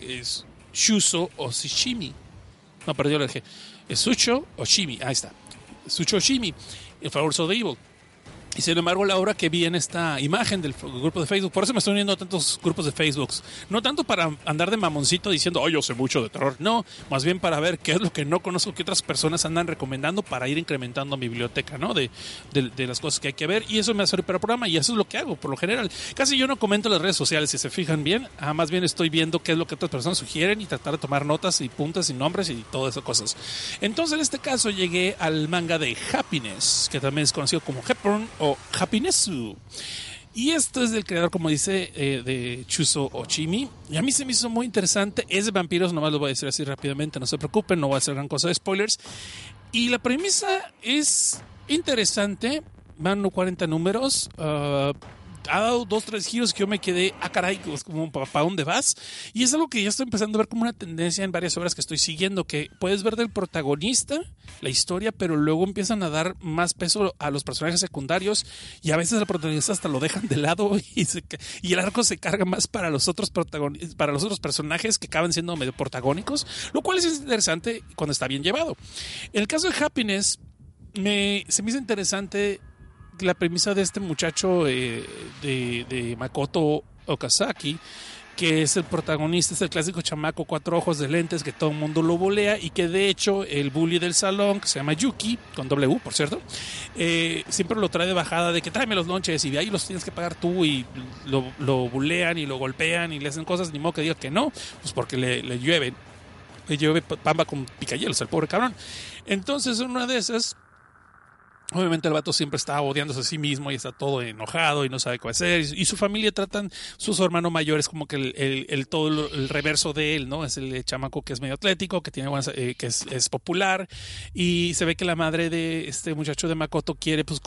Shuso Oshimi. No, perdón, yo lo dije. Es Shucho Oshimi. Ahí está. Shucho Oshimi, el Flowers of the Evil. Y sin embargo, la obra que vi en esta imagen del grupo de Facebook, por eso me estoy uniendo a tantos grupos de Facebook, no tanto para andar de mamoncito diciendo, yo sé mucho de terror, no, más bien para ver qué es lo que no conozco, que otras personas andan recomendando para ir incrementando mi biblioteca, ¿no? De las cosas que hay que ver, y eso me hace para el programa, y eso es lo que hago, por lo general. Casi yo no comento en las redes sociales, si se fijan bien, más bien estoy viendo qué es lo que otras personas sugieren y tratar de tomar notas y puntas y nombres y todas esas cosas. Entonces, en este caso, llegué al manga de Happiness, que también es conocido como Hepburn o Happinessu. Y esto es del creador, como dice, de Shuso Oshimi. Y a mí se me hizo muy interesante. Es de vampiros, nomás lo voy a decir así rápidamente, no se preocupen, no voy a hacer gran cosa de spoilers. Y la premisa es interesante. Van 40 números. Ha dado 2-3 giros que yo me quedé, caray, pues como, ¿para dónde vas? Y es algo que ya estoy empezando a ver como una tendencia en varias obras que estoy siguiendo, que puedes ver del protagonista la historia, pero luego empiezan a dar más peso a los personajes secundarios y a veces al protagonista hasta lo dejan de lado y el arco se carga más para los otros personajes que acaban siendo medio protagónicos, lo cual es interesante cuando está bien llevado. En el caso de Happiness, se me hizo interesante la premisa de este muchacho de Makoto Okazaki, que es el protagonista, es el clásico chamaco 4 ojos de lentes que todo el mundo lo bulea y que de hecho el bully del salón, que se llama Yuki, con W por cierto, siempre lo trae de bajada de que tráeme los lonches y de ahí los tienes que pagar tú, y lo bulean y lo golpean y le hacen cosas, ni modo que diga que no, pues porque le llueve pamba con picayelos al pobre cabrón. Entonces una de esas, obviamente el vato siempre está odiándose a sí mismo y está todo enojado y no sabe qué hacer, y su familia tratan, su hermano mayor es como que el reverso de él, ¿no? Es el chamaco que es medio atlético, que tiene buenas, que es popular, y se ve que la madre de este muchacho de Makoto quiere pues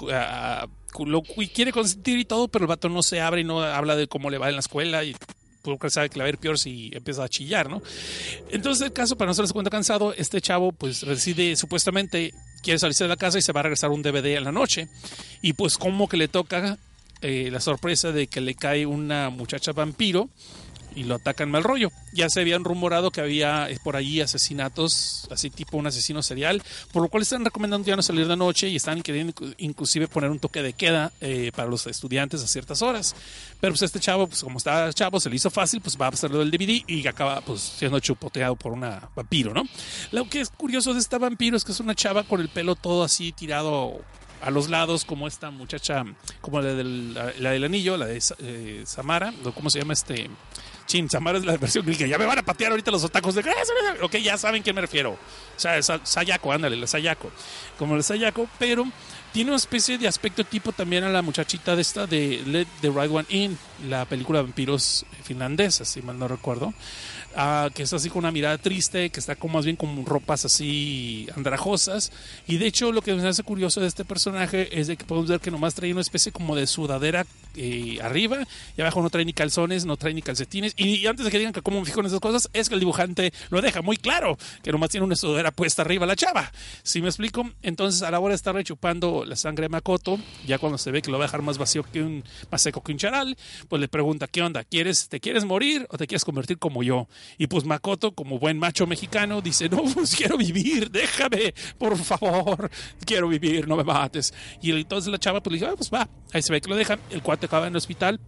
quiere consentir y todo, pero el vato no se abre y no habla de cómo le va en la escuela y porque sabe que le va a ir peor si empieza a chillar, ¿no? Entonces el caso, para no hacerles cuenta cansado, este chavo pues reside, supuestamente quiere salirse de la casa y se va a regresar un DVD en la noche, y pues como que le toca la sorpresa de que le cae una muchacha vampiro y lo atacan mal rollo. Ya se habían rumorado que había por allí asesinatos, así tipo un asesino serial, por lo cual están recomendando ya no salir de noche y están queriendo inclusive poner un toque de queda para los estudiantes a ciertas horas. Pero pues este chavo, pues como está chavo, se le hizo fácil, pues va a hacerlo del DVD y acaba pues siendo chupoteado por una vampiro, ¿no? Lo que es curioso de esta vampiro es que es una chava con el pelo todo así tirado a los lados, como esta muchacha, como la del anillo, la de Samara, ¿cómo se llama Samara es la versión que ya me van a patear ahorita los otacos de... Ok, ya saben a quién me refiero. O sea, Sayako, ándale, la Sayako. Como la Sayako, pero Tiene una especie de aspecto tipo también a la muchachita de esta de Let the Right One In, la película de vampiros finlandesa, si mal no recuerdo. Que es así con una mirada triste, que está como más bien con ropas así andrajosas. Y de hecho lo que me hace curioso de este personaje es de que podemos ver que nomás trae una especie como de sudadera arriba, y abajo no trae ni calzones, no trae ni calcetines. Y antes de que digan que cómo me fijo en esas cosas, es que el dibujante lo deja muy claro, que nomás tiene una sudadera puesta arriba la chava. ¿Sí me explico? Entonces a la hora de estarle chupando la sangre a Makoto, ya cuando se ve que lo va a dejar más vacío que más seco que un charal, pues le pregunta: ¿qué onda? ¿Te quieres morir o te quieres convertir como yo? Y pues Makoto, como buen macho mexicano, dice: no, pues quiero vivir, déjame, por favor, quiero vivir, no me mates. Y entonces la chava pues le dice: pues va. Ahí se ve que lo deja, el cuate acaba en el hospital.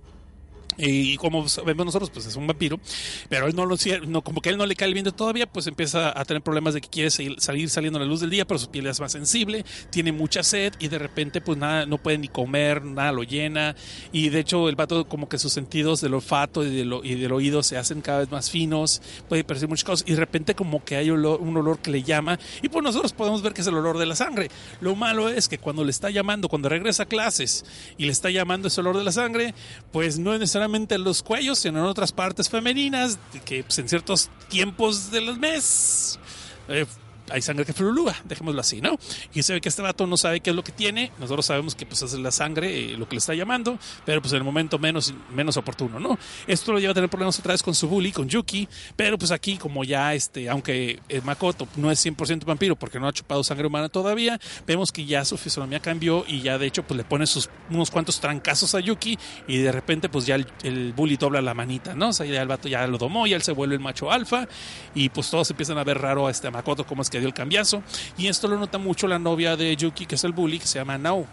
Y como vemos nosotros, pues es un vampiro, pero él como que él no le cae el viento todavía, pues empieza a tener problemas de que quiere salir saliendo a la luz del día, pero su piel es más sensible, tiene mucha sed y de repente pues nada, no puede ni comer, nada lo llena, y de hecho el vato como que sus sentidos del olfato y del oído se hacen cada vez más finos, puede percibir muchas cosas y de repente como que hay un olor que le llama, y pues nosotros podemos ver que es el olor de la sangre. Lo malo es que cuando le está llamando, cuando regresa a clases y le está llamando ese olor de la sangre, pues no es necesariamente en los cuellos, sino en otras partes femeninas, que pues, en ciertos tiempos del mes hay sangre que flulúa, dejémoslo así, ¿no? Y se ve que este vato no sabe qué es lo que tiene. Nosotros sabemos que pues es la sangre lo que le está llamando, pero pues en el momento menos oportuno, ¿no? Esto lo lleva a tener problemas otra vez con su bully, con Yuki, pero pues aquí como ya aunque Makoto no es 100% vampiro porque no ha chupado sangre humana todavía, vemos que ya su fisonomía cambió y ya de hecho pues le pone unos cuantos trancazos a Yuki y de repente pues ya el bully dobla la manita, ¿no? O sea, ya el vato ya lo domó, ya él se vuelve el macho alfa y pues todos empiezan a ver raro a Makoto como es que dio el cambiazo, y esto lo nota mucho la novia de Yuki, que es el bully, que se llama Nao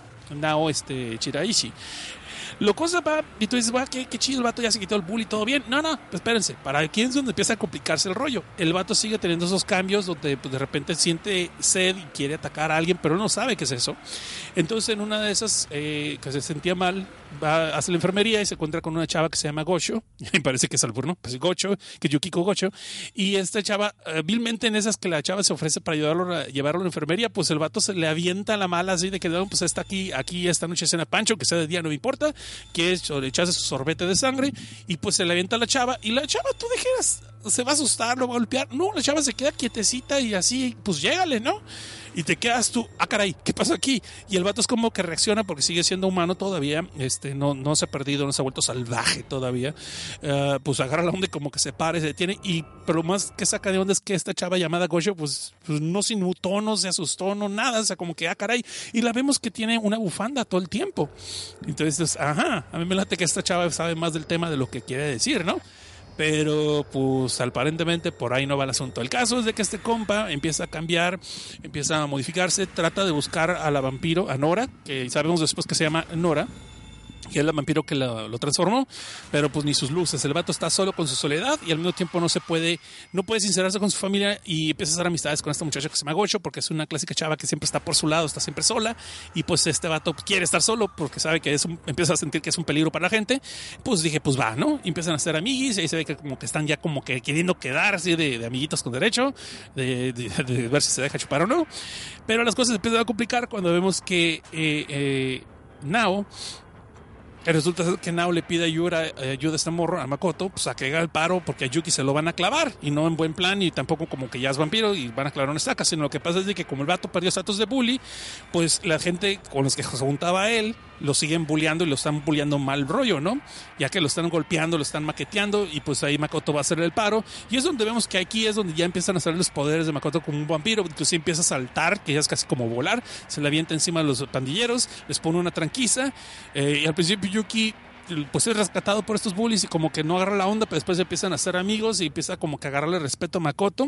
Chiraishi. Lo cosa va, y tú dices: qué chido, el vato ya se quitó el bully, todo bien. No, espérense, para aquí es donde empieza a complicarse el rollo. El vato sigue teniendo esos cambios donde pues, de repente siente sed y quiere atacar a alguien, pero no sabe qué es eso. Entonces en una de esas que se sentía mal, va hacia la enfermería y se encuentra con una chava que se llama Gocho, me parece que es albur, ¿no? Pues Gocho, que Yukiko Gocho, y esta chava, vilmente en esas que la chava se ofrece para llevarlo a la enfermería, pues el vato se le avienta la mala así de que no, pues está aquí esta noche cena Pancho, que sea de día no me importa, que es echarse su sorbete de sangre, y pues se le avienta a la chava, y la chava, tú dijeras, se va a asustar, lo va a golpear. No, la chava se queda quietecita y así, pues llégale, ¿no? Y te quedas tú: caray, ¿qué pasó aquí? Y el vato es como que reacciona porque sigue siendo humano todavía, no se ha perdido, no se ha vuelto salvaje todavía. Pues agarra la onda y como que se para y se detiene, pero más que saca de onda es que esta chava llamada Goyo pues no se inmutó, no se asustó, no nada, o sea, como que caray, y la vemos que tiene una bufanda todo el tiempo. Entonces, a mí me late que esta chava sabe más del tema de lo que quiere decir, ¿no? Pero pues aparentemente por ahí no va el asunto. El caso es de que este compa empieza a cambiar, empieza a modificarse, trata de buscar a la vampiro, a Nora, que sabemos después que se llama Nora, que es el vampiro que lo transformó, pero pues ni sus luces. El vato está solo con su soledad y al mismo tiempo no puede sincerarse con su familia, y empieza a hacer amistades con esta muchacha que se llama Gocho, porque es una clásica chava que siempre está por su lado, está siempre sola, y pues este vato quiere estar solo porque sabe que empieza a sentir que es un peligro para la gente. Pues dije, pues va, ¿no? Y empiezan a hacer amiguis, y ahí se ve que como que están ya como que queriendo quedar así de amiguitos con derecho, de ver si se deja chupar o no. Pero las cosas empiezan a complicar cuando vemos que Nao, resulta ser que Nao le pide ayuda a este morro, a Makoto, pues a que haga el paro porque a Yuki se lo van a clavar, y no en buen plan, y tampoco como que ya es vampiro y van a clavar una estaca, sino lo que pasa es de que como el vato perdió estatus de bully, pues la gente con los que se juntaba a él lo siguen bulleando y lo están bulleando mal rollo, ¿no? Ya que lo están golpeando, lo están maqueteando, y pues ahí Makoto va a hacer el paro, y es donde vemos que aquí es donde ya empiezan a salir los poderes de Makoto como un vampiro. Incluso empieza a saltar, que ya es casi como volar, se le avienta encima a los pandilleros, les pone una tranquiza, y al principio Yuki pues es rescatado por estos bullies y como que no agarra la onda, pero después empiezan a ser amigos y empieza como que a agarrarle respeto a Makoto.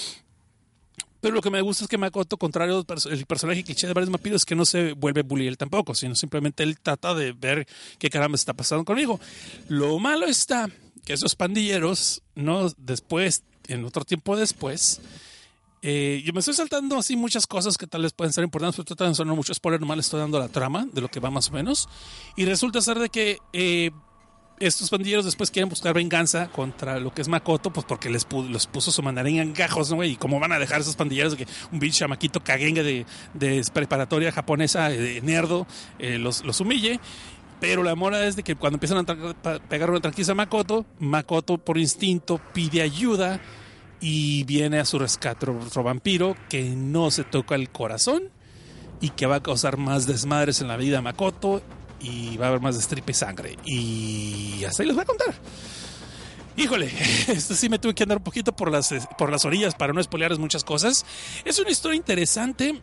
Pero lo que me gusta es que Makoto, contrario al personaje cliché de varios vampiros, es que no se vuelve bully él tampoco, sino simplemente él trata de ver qué caramba está pasando conmigo. Lo malo está que esos pandilleros, no después, en otro tiempo después, yo me estoy saltando así muchas cosas que tal vez pueden ser importantes, pero tratando de sonar mucho spoiler, nomás le estoy dando la trama de lo que va más o menos. Y resulta ser de que estos pandilleros después quieren buscar venganza contra lo que es Makoto, pues porque los puso su mandarín en gajos, ¿no? Y cómo van a dejar esos pandilleros de que un bicho chamaquito caguengue de preparatoria japonesa, nerdo, los humille. Pero la mora es de que cuando empiezan a pegar una tranquiza a Makoto por instinto pide ayuda y viene a su rescate otro vampiro que no se toca el corazón y que va a causar más desmadres en la vida de Makoto y va a haber más destripe y sangre. Y hasta ahí les voy a contar. Híjole, esto sí me tuve que andar un poquito por las orillas para no spoilearles muchas cosas. Es una historia interesante.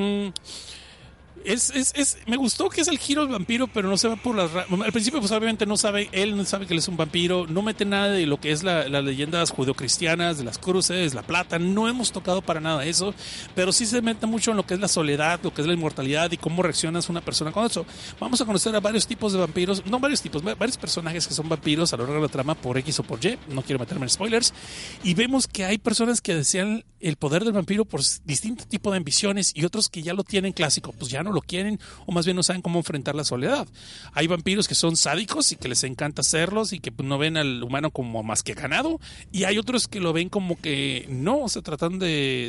Me gustó que es el giro del vampiro, pero no se va por las... Al principio pues obviamente no sabe que él es un vampiro, no mete nada de lo que es las leyendas judeocristianas, de las cruces, la plata, no hemos tocado para nada eso, pero sí se mete mucho en lo que es la soledad, lo que es la inmortalidad y cómo reaccionas una persona con eso. Vamos a conocer a varios tipos de vampiros, no varios tipos, varios personajes que son vampiros a lo largo de la trama por X o por Y, no quiero meterme en spoilers, y vemos que hay personas que desean el poder del vampiro por distinto tipo de ambiciones y otros que ya lo tienen clásico, pues ya no lo quieren o más bien no saben cómo enfrentar la soledad. Hay vampiros que son sádicos y que les encanta hacerlos y que no ven al humano como más que ganado, y hay otros que lo ven como que no, se tratan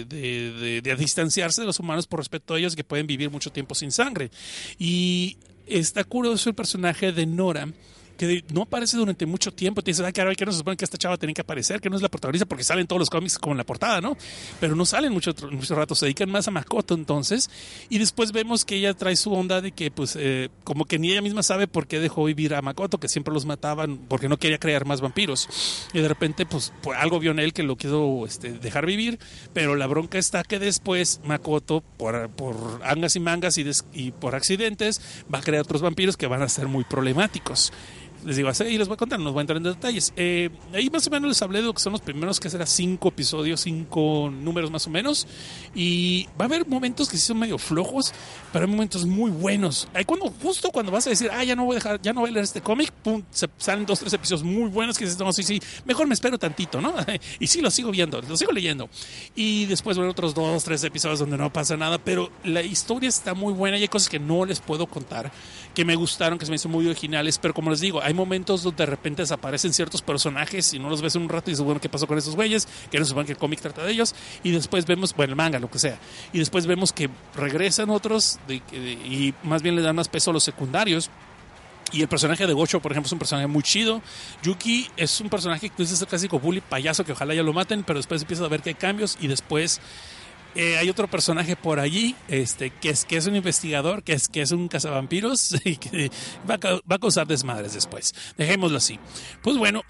de distanciarse de los humanos por respeto a ellos, que pueden vivir mucho tiempo sin sangre. Y está curioso el personaje de Nora, que no aparece durante mucho tiempo. Te dices, ay, caray, que no se supone que esta chava tiene que aparecer, que no es la protagonista, porque salen todos los cómics como en la portada, ¿no? Pero no salen mucho rato, se dedican más a Makoto entonces. Y después vemos que ella trae su onda de que, pues, como que ni ella misma sabe por qué dejó vivir a Makoto, que siempre los mataban porque no quería crear más vampiros. Y de repente, pues algo vio en él que lo quiso dejar vivir, pero la bronca está que después Makoto, por angas y mangas y por accidentes, va a crear otros vampiros que van a ser muy problemáticos. Les digo, así les voy a contar, no voy a entrar en detalles. Ahí más o menos les hablé de lo que son los primeros, que será 5 episodios, 5 números más o menos. Y va a haber momentos que sí son medio flojos, pero hay momentos muy buenos. Justo cuando vas a decir, ya no voy a leer este cómic, pum, se salen 2, 3 episodios muy buenos que dices, no, sí, mejor me espero tantito, ¿no? Y sí, lo sigo viendo, lo sigo leyendo. Y después van otros 2, 3 episodios donde no pasa nada, pero la historia está muy buena y hay cosas que no les puedo contar, que me gustaron, que se me hicieron muy originales, pero como les digo, hay momentos donde de repente desaparecen ciertos personajes y no los ves en un rato y dices, bueno, ¿qué pasó con esos güeyes? Que no se supongan que el cómic trata de ellos, y después vemos, bueno, el manga, lo que sea, y después vemos que regresan otros y más bien le dan más peso a los secundarios. Y el personaje de Gocho, por ejemplo, es un personaje muy chido. Yuki es un personaje que es el clásico bully payaso que ojalá ya lo maten, pero después empieza a ver que hay cambios y después hay otro personaje por allí que es un investigador, que es un cazavampiros y que va a causar desmadres después. Dejémoslo así. Pues bueno,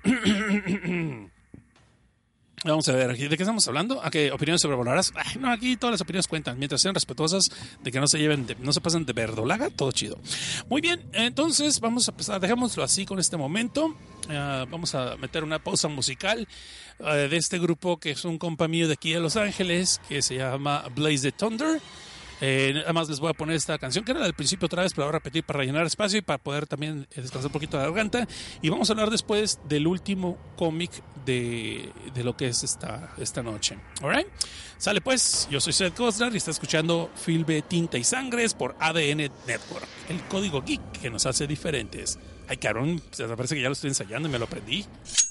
vamos a ver, ¿de qué estamos hablando? ¿A qué opiniones sobrevaloradas? No, aquí todas las opiniones cuentan, mientras sean respetuosas, de que no se pasen de verdolaga, todo chido. Muy bien, entonces vamos a empezar, dejémoslo así con este momento. Vamos a meter una pausa musical de este grupo que es un compa mío de aquí de Los Ángeles, que se llama Blaze the Thunder. Además les voy a poner esta canción que era del principio otra vez, pero voy a repetir para rellenar espacio y para poder también descansar un poquito de la garganta. Y vamos a hablar después del último cómic de lo que es esta noche. Alright, sale pues, yo soy Seth Cosnar y está escuchando Filbe Tinta y Sangres por ADN Network, el código geek que nos hace diferentes. Ay, cabrón, parece que ya lo estoy ensayando y me lo aprendí.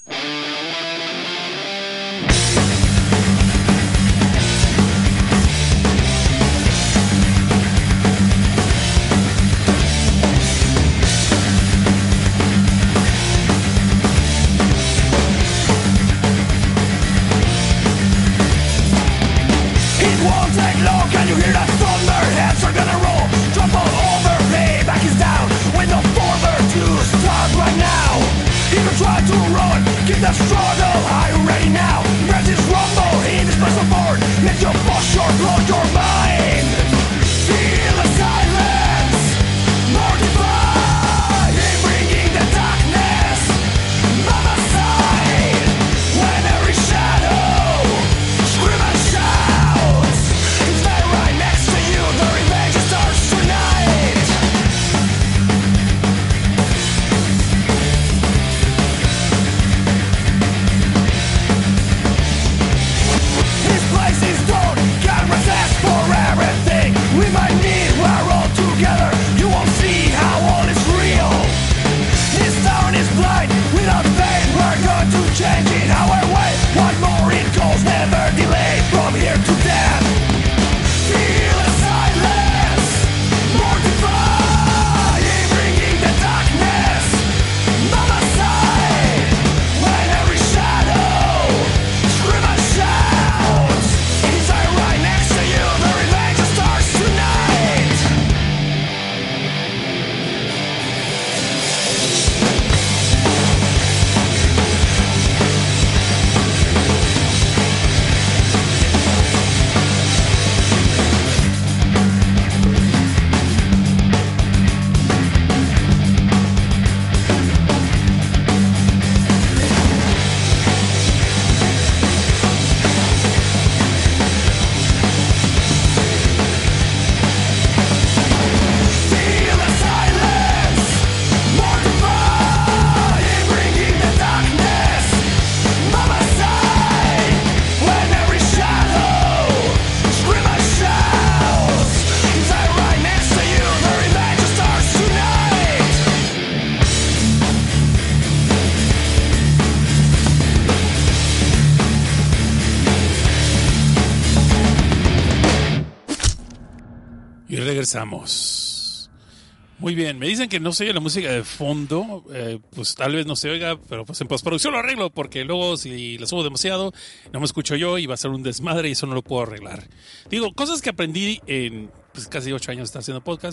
Won't take long, can you hear that thunder? Heads are gonna roll, trample over, payback is down. When the forward to start right now. Even try to run, keep the struggle high ready now. Breath is rumble in this special board. Make your posture blow your mind. Feel the silence, mortify. Bringing the darkness by my side. When every shadow scream and shout. It's there right next to you. The revenge starts tonight. regresamos. Muy bien, me dicen que no se oye la música de fondo, pues tal vez no se oiga, pero pues en postproducción lo arreglo, porque luego si la subo demasiado, no me escucho yo y va a ser un desmadre y eso no lo puedo arreglar. Digo, cosas que aprendí en pues casi 8 años de estar haciendo podcast,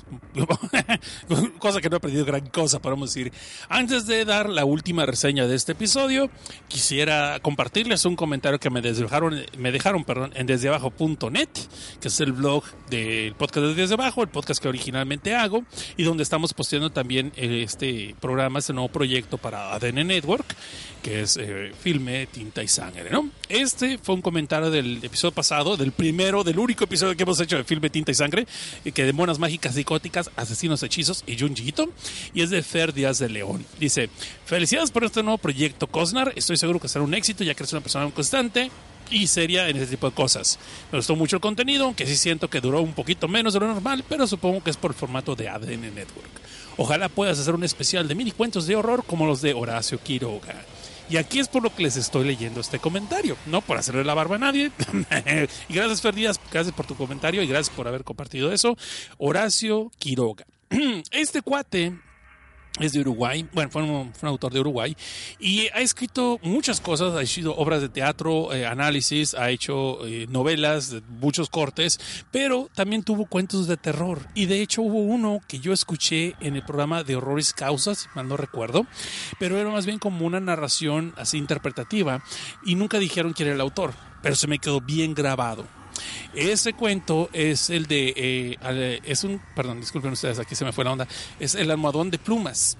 cosa que no he aprendido gran cosa, podemos decir. Antes de dar la última reseña de este episodio, quisiera compartirles un comentario que me dejaron en desdeabajo.net, que es el blog del podcast de Desde Abajo, el podcast que originalmente hago, y donde estamos posteando también este programa, este nuevo proyecto para ADN Network, que es Filme, Tinta y Sangre, ¿no? Este fue un comentario del episodio pasado, del único episodio que hemos hecho de Filme, Tinta y Sangre, que de monas mágicas psicóticas, asesinos, hechizos y Junjiito, y es de Fer Díaz de León. Dice: felicidades por este nuevo proyecto, Cosnar, estoy seguro que será un éxito ya que eres una persona constante y seria en ese tipo de cosas. Me gustó mucho el contenido, aunque sí siento que duró un poquito menos de lo normal, pero supongo que es por el formato de ADN Network. Ojalá puedas hacer un especial de mini cuentos de horror como los de Horacio Quiroga. Y aquí es por lo que les estoy leyendo este comentario, no por hacerle la barba a nadie. Y gracias, Fer Díaz, gracias por tu comentario y gracias por haber compartido eso. Horacio Quiroga. Este cuate es de Uruguay, bueno, fue un autor de Uruguay y ha escrito muchas cosas, ha hecho obras de teatro, análisis, ha hecho novelas, muchos cortes, pero también tuvo cuentos de terror y de hecho hubo uno que yo escuché en el programa de Horroris Causa, si mal no recuerdo, pero era más bien como una narración así interpretativa y nunca dijeron quién era el autor, pero se me quedó bien grabado. Ese cuento es el de perdón, disculpen ustedes, aquí se me fue la onda, es El almohadón de plumas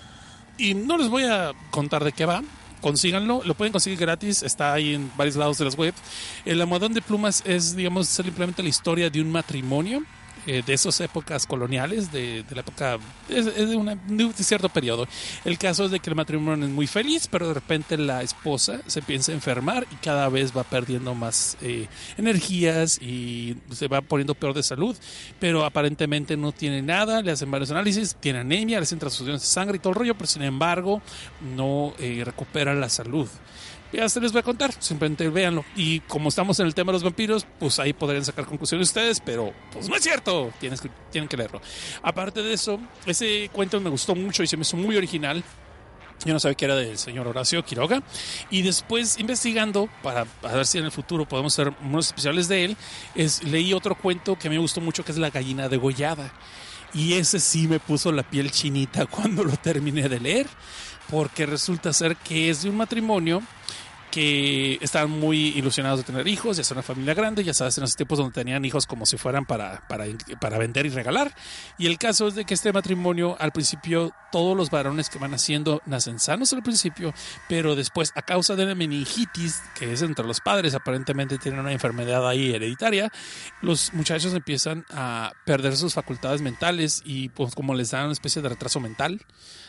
y no les voy a contar de qué va, consíganlo, lo pueden conseguir gratis, está ahí en varios lados de las web. El almohadón de plumas es, digamos, simplemente la historia de un matrimonio de esas épocas coloniales, de la época, es de un cierto periodo. El caso es de que el matrimonio es muy feliz, pero de repente la esposa se empieza a enfermar y cada vez va perdiendo más energías y se va poniendo peor de salud, pero aparentemente no tiene nada, le hacen varios análisis, tiene anemia, le hacen transfusiones de sangre y todo el rollo, pero sin embargo no recupera la salud. Ya se les voy a contar, simplemente véanlo. Y como estamos en el tema de los vampiros, pues ahí podrían sacar conclusiones ustedes, pero pues no es cierto, tienen que leerlo. Aparte de eso, ese cuento me gustó mucho y se me hizo muy original. Yo no sabía que era del señor Horacio Quiroga. Y después, investigando, para ver si en el futuro podemos hacer unos especiales de él, leí otro cuento que a mí me gustó mucho, que es La gallina degollada. Y ese sí me puso la piel chinita cuando lo terminé de leer, porque resulta ser que es de un matrimonio que estaban muy ilusionados de tener hijos, ya son una familia grande, ya sabes, en esos tiempos donde tenían hijos como si fueran para vender y regalar. Y el caso es de que este matrimonio, al principio, todos los varones que van naciendo nacen sanos al principio, pero después, a causa de la meningitis, que es entre los padres, aparentemente tienen una enfermedad ahí hereditaria, los muchachos empiezan a perder sus facultades mentales y pues como les dan una especie de retraso mental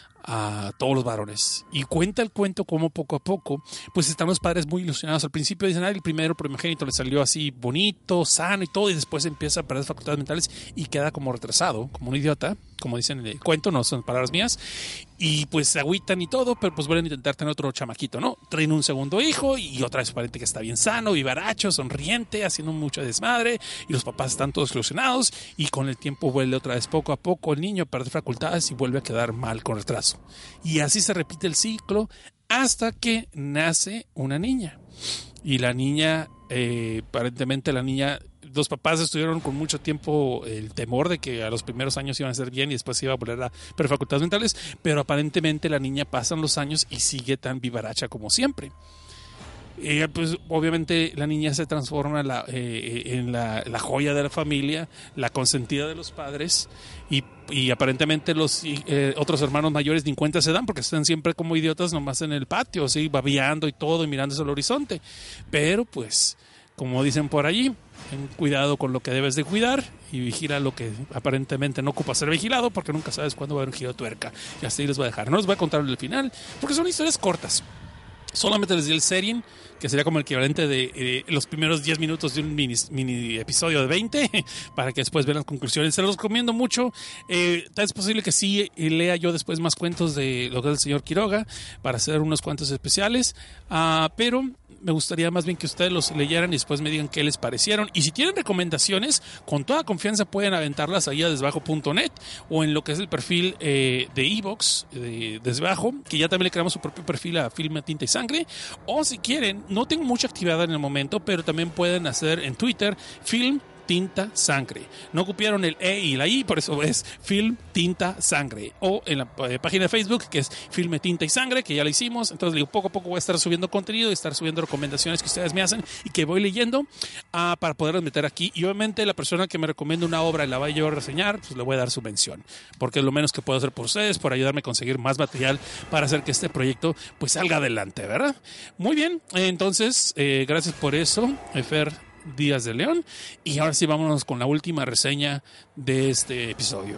a todos los varones. Y cuenta el cuento como poco a poco pues están los padres muy ilusionados. Al principio dicen, el primero primogénito le salió así bonito, sano y todo, y después empieza a perder facultades mentales y queda como retrasado, como un idiota, como dicen en el cuento, no son palabras mías, y pues se agüitan y todo, pero pues vuelven a intentar tener otro chamaquito, ¿no? Traen un segundo hijo y otra vez parece que está bien sano, vivaracho, sonriente, haciendo mucho desmadre, y los papás están todos ilusionados, y con el tiempo vuelve otra vez poco a poco el niño a perder facultades y vuelve a quedar mal con retraso. Y así se repite el ciclo hasta que nace una niña. Y la niña, aparentemente la niña, los papás estuvieron con mucho tiempo el temor de que a los primeros años iban a ser bien y después se iba a volver a perder facultades mentales, pero aparentemente la niña pasan los años y sigue tan vivaracha como siempre. Pues obviamente la niña se transforma en la joya de la familia, la consentida de los padres, y aparentemente los otros hermanos mayores ni cuenta se dan porque están siempre como idiotas nomás en el patio, ¿sí? Babeando y todo y mirando hacia el horizonte. Pero pues, como dicen por allí, ten cuidado con lo que debes de cuidar y vigila lo que aparentemente no ocupa ser vigilado, porque nunca sabes cuándo va a haber un giro de tuerca. Y hasta ahí les voy a dejar. No les voy a contar el final porque son historias cortas. Solamente les di el setting, que sería como el equivalente de los primeros 10 minutos de un mini episodio de 20, para que después vean las conclusiones. Se los recomiendo mucho. Es posible que sí lea yo después más cuentos de lo que es el señor Quiroga, para hacer unos cuantos especiales, pero me gustaría más bien que ustedes los leyeran y después me digan qué les parecieron. Y si tienen recomendaciones, con toda confianza pueden aventarlas ahí a desbajo.net o en lo que es el perfil de iVoox de Desbajo, que ya también le creamos su propio perfil a Film Tinta y Sangre. O si quieren, no tengo mucha actividad en el momento, pero también pueden hacer en Twitter Film Tinta Sangre. No copiaron el E y la I, por eso es Film Tinta Sangre. O en la página de Facebook, que es Filme Tinta y Sangre, que ya la hicimos. Entonces, digo, poco a poco voy a estar subiendo contenido y estar subiendo recomendaciones que ustedes me hacen y que voy leyendo para poderlas meter aquí. Y obviamente la persona que me recomienda una obra y la vaya yo a reseñar, pues le voy a dar su mención, porque es lo menos que puedo hacer por ustedes, por ayudarme a conseguir más material para hacer que este proyecto pues salga adelante, ¿verdad? Muy bien, entonces, gracias por eso, Fer Díaz de León. Y ahora sí, vámonos con la última reseña de este episodio.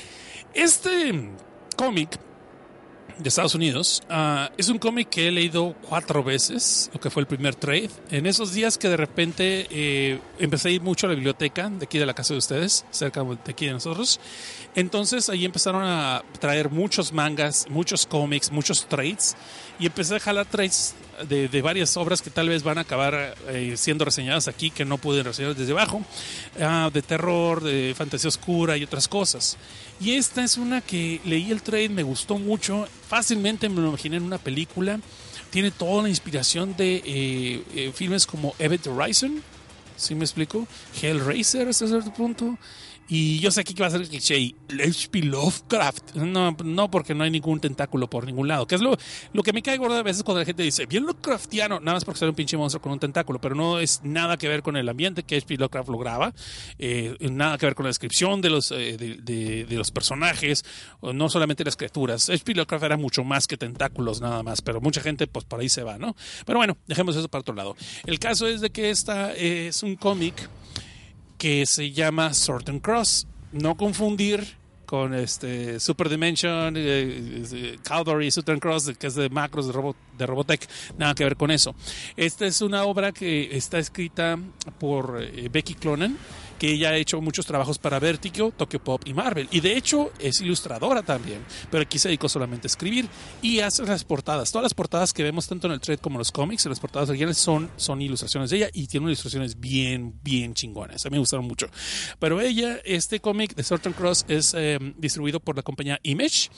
Este cómic de Estados Unidos es un cómic que he leído 4 veces, lo que fue el primer trade. En esos días que de repente empecé a ir mucho a la biblioteca de aquí de la casa de ustedes, cerca de aquí de nosotros. Entonces ahí empezaron a traer muchos mangas, muchos cómics, muchos trades, y empecé a jalar trades de varias obras que tal vez van a acabar siendo reseñadas aquí, que no pude reseñar desde abajo, de terror, de fantasía oscura y otras cosas. Y esta es una que leí el trade, me gustó mucho, fácilmente me lo imaginé en una película. Tiene toda la inspiración de filmes como Event Horizon, ¿sí me explico? Hellraiser hasta cierto punto. Y yo sé que va a ser el cliché, H.P. Lovecraft. No, porque no hay ningún tentáculo por ningún lado. Que es lo que me cae gordo a veces cuando la gente dice, bien Lovecraftiano, nada más porque sale un pinche monstruo con un tentáculo. Pero no es nada que ver con el ambiente que H.P. Lovecraft lograba. Nada que ver con la descripción de los personajes. No solamente las criaturas. H.P. Lovecraft era mucho más que tentáculos nada más. Pero mucha gente pues por ahí se va, ¿no? Pero bueno, dejemos eso para otro lado. El caso es de que esta es un cómic que se llama Sword and Cross. No confundir con Super Dimension, Calvary, Sword and Cross, que es de Macros, de Robotech. Nada que ver con eso. Esta es una obra que está escrita por Becky Cloonan, que ella ha hecho muchos trabajos para Vertigo, Tokyo Pop y Marvel. Y de hecho es ilustradora también, pero aquí se dedicó solamente a escribir y hace las portadas. Todas las portadas que vemos tanto en el trade como en los cómics, las portadas originales son ilustraciones de ella y tiene ilustraciones bien, bien chingonas. A mí me gustaron mucho. Pero ella, este cómic de Sword and Cross es distribuido por la compañía Image.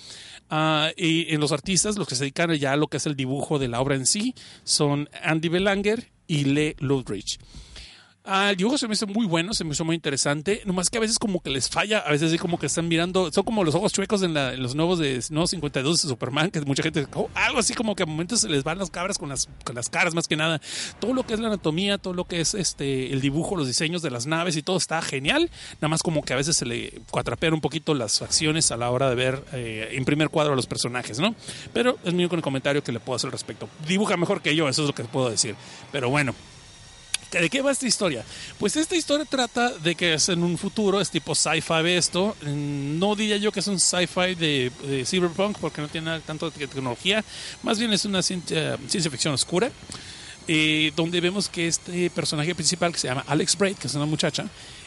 Y en los artistas, los que se dedican ya a lo que es el dibujo de la obra en sí, son Andy Belanger y Lee Loughridge. El dibujo se me hizo muy bueno, se me hizo muy interesante, nomás que a veces como que les falla, a veces así como que están mirando, son como los ojos chuecos en los nuevos 52 de Superman, que mucha gente, algo así como que a momentos se les van las cabras con las caras más que nada. Todo lo que es la anatomía, todo lo que es el dibujo, los diseños de las naves y todo está genial, nada más como que a veces se le cuatrapean un poquito las facciones a la hora de ver en primer cuadro a los personajes, ¿no? Pero es mi único comentario que le puedo hacer al respecto. Dibuja mejor que yo, eso es lo que puedo decir, pero bueno. ¿De qué va esta historia? Pues esta historia trata de que es en un futuro, es tipo sci-fi esto. No diría yo que es un sci-fi de cyberpunk porque no tiene tanto de tecnología. Más bien es una ciencia ficción oscura. Donde vemos que este personaje principal, que se llama Alex Braid, que es una muchacha,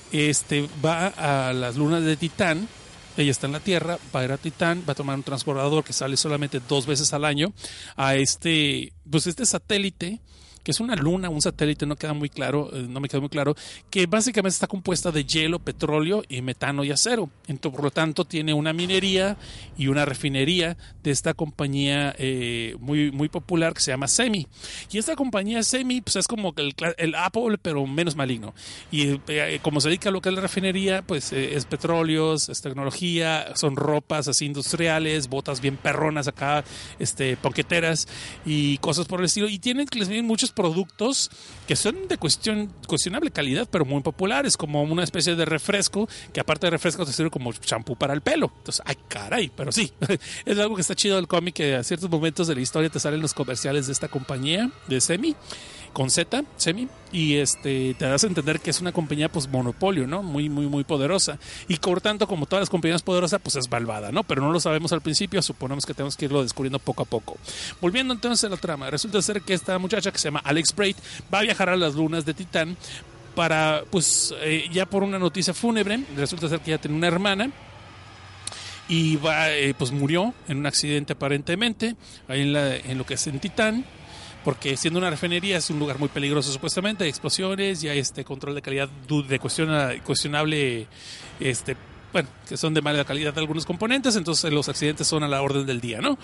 va a las lunas de Titán. Ella está en la Tierra, va a ir a Titán, va a tomar un transbordador que sale solamente 2 veces al año a este satélite, que es una luna, un satélite, no me quedó muy claro, que básicamente está compuesta de hielo, petróleo y metano y acero. Entonces, por lo tanto, tiene una minería y una refinería de esta compañía muy, muy popular que se llama Semi. Y esta compañía Semi pues es como el Apple, pero menos maligno. Y como se dedica a lo que es la refinería, pues es petróleos, es tecnología, son ropas así industriales, botas bien perronas acá, ponqueteras y cosas por el estilo. Y tienen muchos productos que son de cuestionable calidad, pero muy populares, como una especie de refresco, que aparte de refresco te sirve como champú para el pelo. Entonces, ay caray, pero sí, es algo que está chido del cómic, que a ciertos momentos de la historia te salen los comerciales de esta compañía, de Semi, con Z, Semi, y te das a entender que es una compañía pues monopolio, ¿no? Muy, muy, muy poderosa. Y por tanto, como todas las compañías poderosas, pues es malvada, ¿no? Pero no lo sabemos al principio, suponemos que tenemos que irlo descubriendo poco a poco. Volviendo entonces a la trama, resulta ser que esta muchacha que se llama Alex Braid va a viajar a las lunas de Titán para, pues, ya por una noticia fúnebre, resulta ser que ella tiene una hermana y pues murió en un accidente aparentemente, ahí en lo que es en Titán. porque siendo una refinería es un lugar muy peligroso supuestamente, hay explosiones y hay control de calidad de cuestionable, bueno, que son de mala calidad algunos componentes, entonces los accidentes son a la orden del día, ¿no?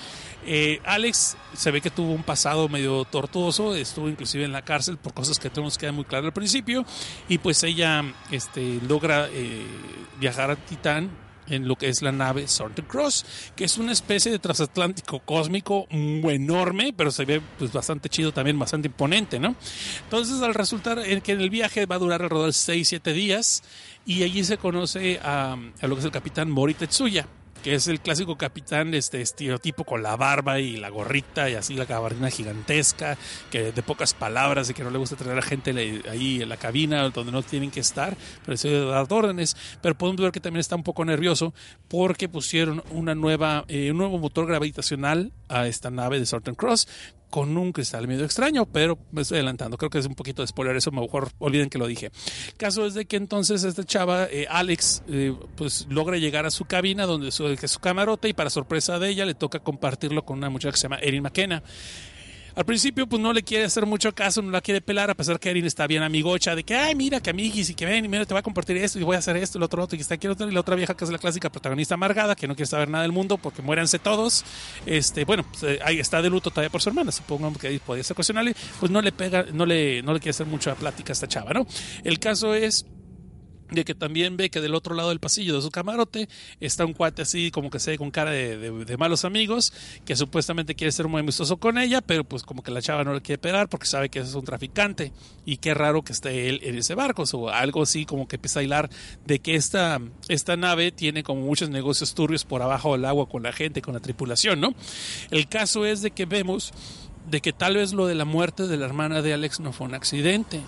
Alex se ve que tuvo un pasado medio tortuoso, estuvo inclusive en la cárcel por cosas que no nos quedan muy claras al principio, y pues ella logra viajar a Titán en lo que es la nave Southern Cross, que es una especie de transatlántico cósmico enorme, pero se ve pues bastante chido también, bastante imponente, ¿no? Entonces, al resultar en que el viaje va a durar alrededor de 6-7 días, y allí se conoce a lo que es el capitán Mori Tetsuya, que es el clásico capitán estereotipo con la barba y la gorrita y así la gabardina gigantesca, que de pocas palabras y que no le gusta tener a gente ahí en la cabina donde no tienen que estar, pero se debe dar órdenes. Pero podemos ver que también está un poco nervioso porque pusieron un nuevo motor gravitacional a esta nave de Southern Cross con un cristal medio extraño, pero me estoy adelantando, creo que es un poquito de spoiler, eso mejor olviden que lo dije. El caso es de que entonces esta chava, Alex, pues logra llegar a su cabina, donde que es su camarote, y para sorpresa de ella le toca compartirlo con una muchacha que se llama Erin McKenna. Al principio pues no le quiere hacer mucho caso, no la quiere pelar, a pesar que Erin está bien amigocha, de que, ay, mira, que amiguis, y que ven, y mira, te voy a compartir esto, y voy a hacer esto, y lo otro, y está aquí y la otra vieja que es la clásica protagonista amargada, que no quiere saber nada del mundo porque muéranse todos. Bueno, pues, ahí está de luto todavía por su hermana, supongamos que ahí podría ser cuestionable, pues no le quiere hacer mucha plática a esta chava, ¿no? El caso es de que también ve que del otro lado del pasillo de su camarote está un cuate así como que se ve con cara de malos amigos, que supuestamente quiere ser muy amistoso con ella, pero pues como que la chava no le quiere pegar porque sabe que es un traficante, y qué raro que esté él en ese barco, o algo así como que empieza a hilar de que esta nave tiene como muchos negocios turbios por abajo del agua con la gente, con la tripulación, ¿no? El caso es de que vemos de que tal vez lo de la muerte de la hermana de Alex no fue un accidente.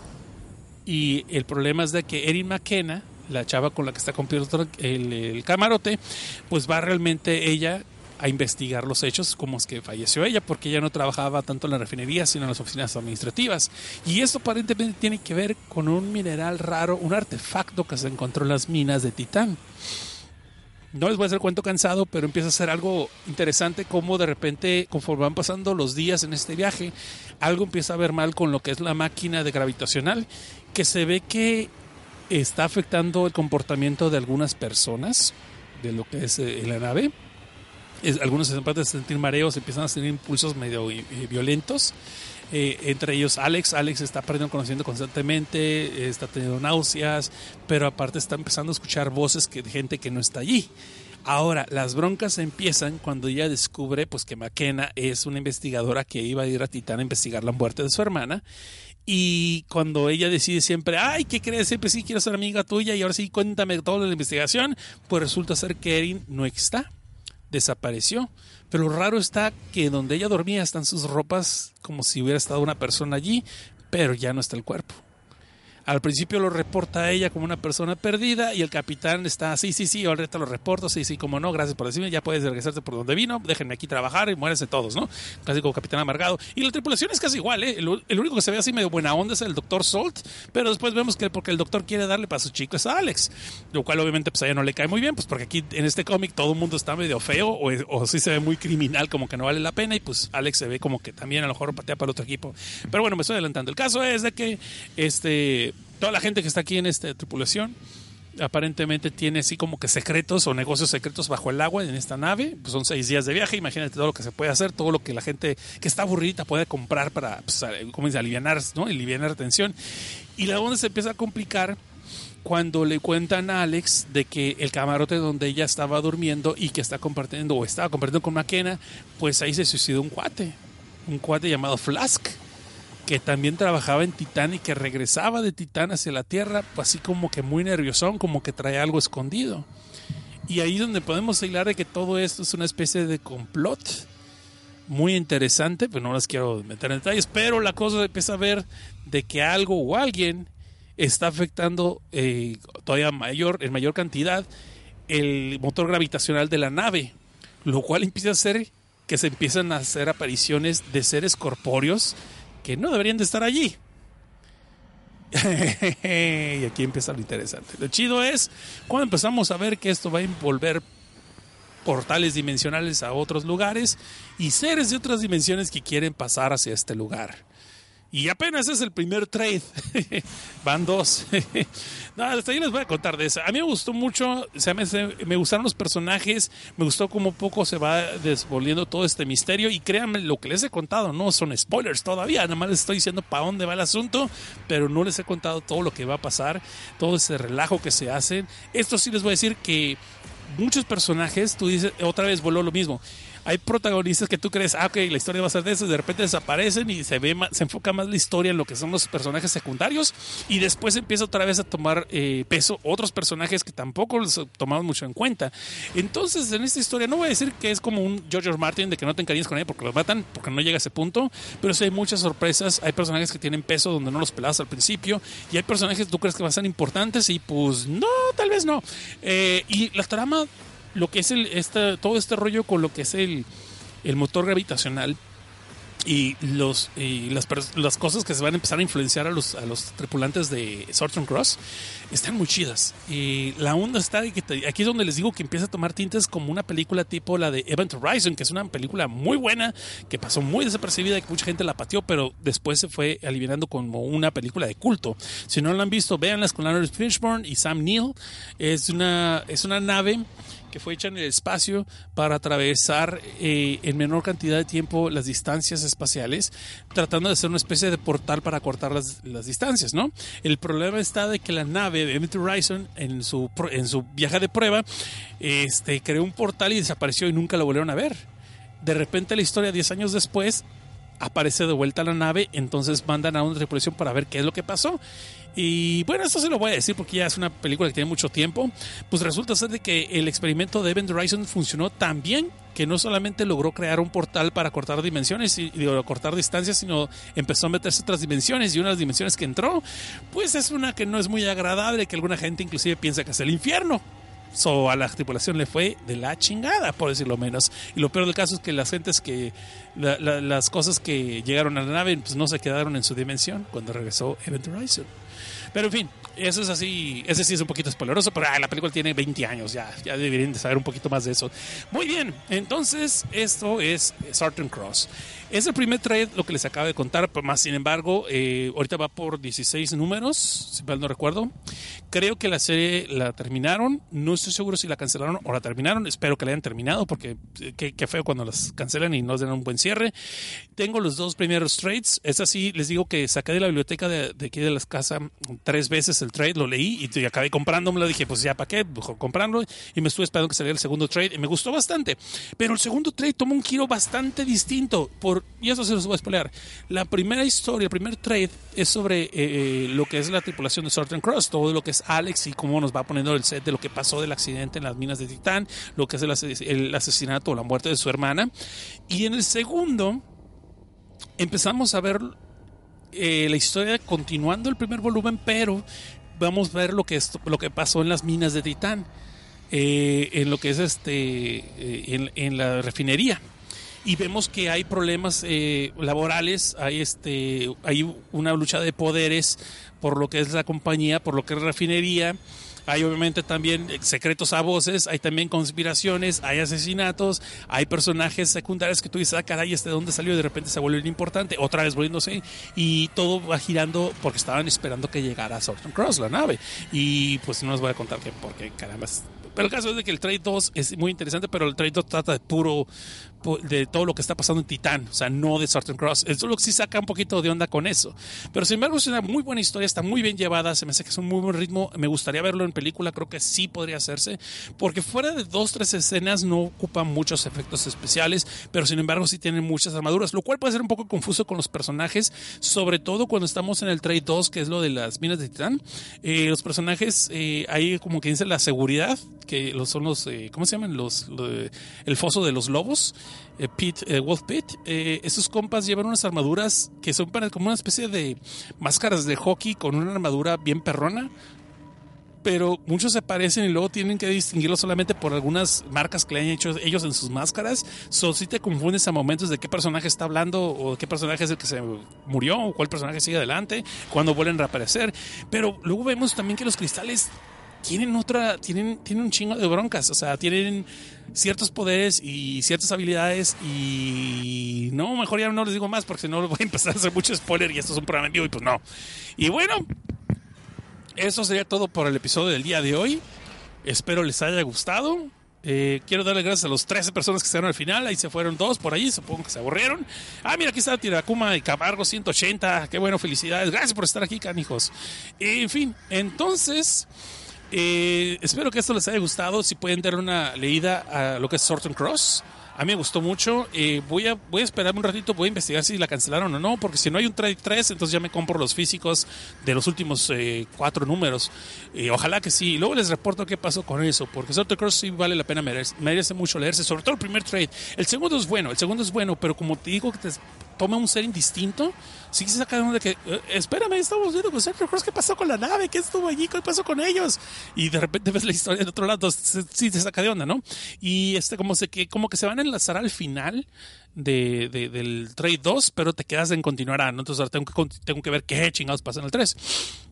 Y el problema es de que Erin McKenna, la chava con la que está compartiendo el camarote, pues va realmente ella a investigar los hechos, como es que falleció ella, porque ella no trabajaba tanto en la refinería, sino en las oficinas administrativas. Y esto aparentemente tiene que ver con un mineral raro, un artefacto que se encontró en las minas de Titán. No les voy a hacer cuento cansado, pero empieza a ser algo interesante como de repente, conforme van pasando los días en este viaje, algo empieza a ver mal con lo que es la máquina de gravitacional, que se ve que está afectando el comportamiento de algunas personas de lo que es la nave. Algunos se empiezan a sentir mareos, empiezan a tener impulsos medio violentos. Entre ellos Alex está perdiendo conocimiento constantemente, está teniendo náuseas, pero aparte está empezando a escuchar voces de gente que no está allí. Ahora, las broncas empiezan cuando ella descubre pues que McKenna es una investigadora que iba a ir a Titán a investigar la muerte de su hermana, y cuando ella decide siempre, ay, ¿qué crees? Siempre sí quiero ser amiga tuya y ahora sí cuéntame todo de la investigación, pues resulta ser que Erin no está, desapareció. Pero lo raro está que donde ella dormía están sus ropas como si hubiera estado una persona allí, pero ya no está el cuerpo. Al principio lo reporta a ella como una persona perdida, y el capitán está, sí, ahorita lo reporto, sí, como no, gracias por decirme, ya puedes regresarte por donde vino, déjenme aquí trabajar y muérense todos, ¿no? Clásico capitán amargado. Y la tripulación es casi igual, ¿eh? El único que se ve así medio buena onda es el Dr. Salt, pero después vemos que porque el doctor quiere darle para sus chicos a Alex, lo cual obviamente pues a ella no le cae muy bien, pues porque aquí en este cómic todo el mundo está medio feo o sí se ve muy criminal, como que no vale la pena, y pues Alex se ve como que también a lo mejor patea para el otro equipo. Pero bueno, me estoy adelantando. El caso es de que toda la gente que está aquí en esta tripulación aparentemente tiene así como que secretos o negocios secretos bajo el agua en esta nave. Pues son 6 días de viaje, imagínate todo lo que se puede hacer, todo lo que la gente que está aburrida puede comprar para, pues, como dice, alivianar, ¿no? Alivianar tensión. Y la onda se empieza a complicar cuando le cuentan a Alex de que el camarote donde ella estaba durmiendo y que estaba compartiendo con McKenna, pues ahí se suicidó un cuate llamado Flask, que también trabajaba en Titán y que regresaba de Titán hacia la Tierra, pues así como que muy nerviosón, como que trae algo escondido. Y ahí es donde podemos hilar de que todo esto es una especie de complot muy interesante, pero no las quiero meter en detalles, pero la cosa empieza a ver de que algo o alguien está afectando todavía en mayor cantidad el motor gravitacional de la nave, lo cual empieza a hacer que se empiezan a hacer apariciones de seres corpóreos que no deberían de estar allí. Y aquí empieza lo interesante. Lo chido es cuando empezamos a ver que esto va a envolver portales dimensionales a otros lugares y seres de otras dimensiones que quieren pasar hacia este lugar. Y apenas es el primer trade. Van 2. No, hasta ahí les voy a contar de eso. A mí me gustó mucho, me gustaron los personajes, me gustó cómo poco se va desvolviendo todo este misterio. Y créanme, lo que les he contado no son spoilers todavía. Nada más les estoy diciendo para dónde va el asunto, pero no les he contado todo lo que va a pasar, todo ese relajo que se hacen. Esto sí les voy a decir que muchos personajes, tú dices, otra vez voló lo mismo. Hay protagonistas que tú crees, ok, la historia va a ser de eso, y de repente desaparecen y se enfoca más la historia en lo que son los personajes secundarios, y después empieza otra vez a tomar peso otros personajes que tampoco los tomamos mucho en cuenta. Entonces, en esta historia, no voy a decir que es como un George R. Martin de que no te encariñes con él porque lo matan, porque no llega a ese punto, pero sí hay muchas sorpresas, hay personajes que tienen peso donde no los pelabas al principio, y hay personajes que tú crees que van a ser importantes, y pues no, tal vez no. Y la trama, lo que es todo este rollo con lo que es el motor gravitacional y las cosas que se van a empezar a influenciar a los tripulantes de Sorcerer Cross están muy chidas. Y la onda está de que aquí es donde les digo que empieza a tomar tintes como una película tipo la de Event Horizon, que es una película muy buena, que pasó muy desapercibida y que mucha gente la pateó, pero después se fue aliviando como una película de culto. Si no la han visto, véanlas con Lawrence Fishburne y Sam Neill. Es una nave que fue hecha en el espacio para atravesar en menor cantidad de tiempo las distancias espaciales, tratando de hacer una especie de portal para cortar las distancias, ¿no? El problema está de que la nave de Event Horizon en su viaje de prueba creó un portal y desapareció y nunca lo volvieron a ver. De repente la historia 10 años después aparece de vuelta la nave, entonces mandan a una tripulación para ver qué es lo que pasó. Y bueno, esto se lo voy a decir porque ya es una película que tiene mucho tiempo. Pues resulta ser de que el experimento de Event Horizon funcionó tan bien que no solamente logró crear un portal para cortar dimensiones y cortar distancias, sino empezó a meterse otras dimensiones, y una de las dimensiones que entró, pues es una que no es muy agradable, que alguna gente inclusive piensa que es el infierno. A la tripulación le fue de la chingada, por decirlo menos. Y lo peor del caso es que las gentes las cosas que llegaron a la nave, pues no se quedaron en su dimensión cuando regresó Event Horizon. Pero en fin, eso es así. Ese sí es un poquito spoileroso, pero la película tiene 20 años, ya deberían de saber un poquito más de eso. Muy bien, entonces esto es Sorcerer Cross. Es el primer trade, lo que les acabo de contar, pero más sin embargo, ahorita va por 16 números, si mal no recuerdo. Creo que la serie la terminaron, no estoy seguro si la cancelaron o la terminaron, espero que la hayan terminado, porque qué feo cuando las cancelan y no den un buen cierre. Tengo los 2 primeros trades, es así, les digo que saqué de la biblioteca de aquí de la casa 3 veces el trade, lo leí y acabé comprándomelo, dije pues ya para qué, mejor comprarlo, y me estuve esperando que saliera el segundo trade y me gustó bastante, pero el segundo trade tomó un giro bastante distinto, y eso se los voy a spoilear. La primera historia, el primer trade es sobre lo que es la tripulación de Sorcerer Cross, todo lo que es Alex y cómo nos va poniendo el set de lo que pasó del accidente en las minas de Titán, lo que es el asesinato o la muerte de su hermana. Y en el segundo empezamos a ver la historia continuando el primer volumen, pero vamos a ver lo que pasó en las minas de Titán, en lo que es en la refinería. Y vemos que hay problemas laborales, hay una lucha de poderes por lo que es la compañía, por lo que es la refinería. Hay obviamente también secretos a voces, hay también conspiraciones, hay asesinatos, hay personajes secundarios que tú dices, caray, ¿de dónde salió? Y de repente se vuelve importante, otra vez volviéndose, y todo va girando porque estaban esperando que llegara Sorcerer Cross, la nave. Y pues no les voy a contar porque caramba. Pero el caso es de que el Trade 2 es muy interesante, pero el Trade 2 trata de todo lo que está pasando en Titán, o sea, no de Sorcerer Cross. Eso es lo que sí saca un poquito de onda con eso. Pero sin embargo es una muy buena historia, está muy bien llevada, se me hace que es un muy buen ritmo. Me gustaría verlo en película, creo que sí podría hacerse, porque fuera de 2-3 escenas no ocupan muchos efectos especiales, pero sin embargo sí tienen muchas armaduras, lo cual puede ser un poco confuso con los personajes, sobre todo cuando estamos en el Trade 2, que es lo de las minas de Titán. Los personajes, hay como que dice la seguridad, que son los, ¿cómo se llaman? El foso de los lobos, Wolf Pit. Esos compas llevan unas armaduras que son como una especie de máscaras de hockey con una armadura bien perrona, pero muchos se parecen y luego tienen que distinguirlos solamente por algunas marcas que le han hecho ellos en sus máscaras. Si te confundes a momentos de qué personaje está hablando o qué personaje es el que se murió o cuál personaje sigue adelante, cuando vuelven a reaparecer. Pero luego vemos también que los cristales tienen un chingo de broncas, o sea, tienen ciertos poderes y ciertas habilidades y no, mejor ya no les digo más porque si no voy a empezar a hacer mucho spoiler y esto es un programa en vivo y pues no. Y bueno, eso sería todo por el episodio del día de hoy. Espero les haya gustado. Quiero darle gracias a los 13 personas que estuvieron al final. Ahí se fueron 2 por ahí, supongo que se aburrieron. Mira, aquí está Tirakuma y Camargo 180. Qué bueno, felicidades. Gracias por estar aquí, canijos. En fin, entonces espero que esto les haya gustado. Si pueden darle una leída a lo que es Sword and Cross. A mí me gustó mucho. Voy a esperarme un ratito, voy a investigar si la cancelaron o no, porque si no hay un trade 3, entonces ya me compro los físicos de los últimos 4 números. Ojalá que sí. Luego les reporto qué pasó con eso, porque Sword and Cross sí vale la pena, merece mucho leerse, sobre todo el primer trade. El segundo es bueno, pero como te digo que te toma un setting distinto, sí que se saca de onda de que, espérame, estamos viendo con Sword and Cross, ¿qué pasó con la nave? ¿Qué estuvo allí? ¿Qué pasó con ellos? Y de repente ves la historia de otro lado, sí te saca de onda, ¿no? Y como que se van a enlazar al final del trade 2, pero te quedas en continuará, ¿no? Entonces ahora tengo que ver qué chingados pasa en el 3.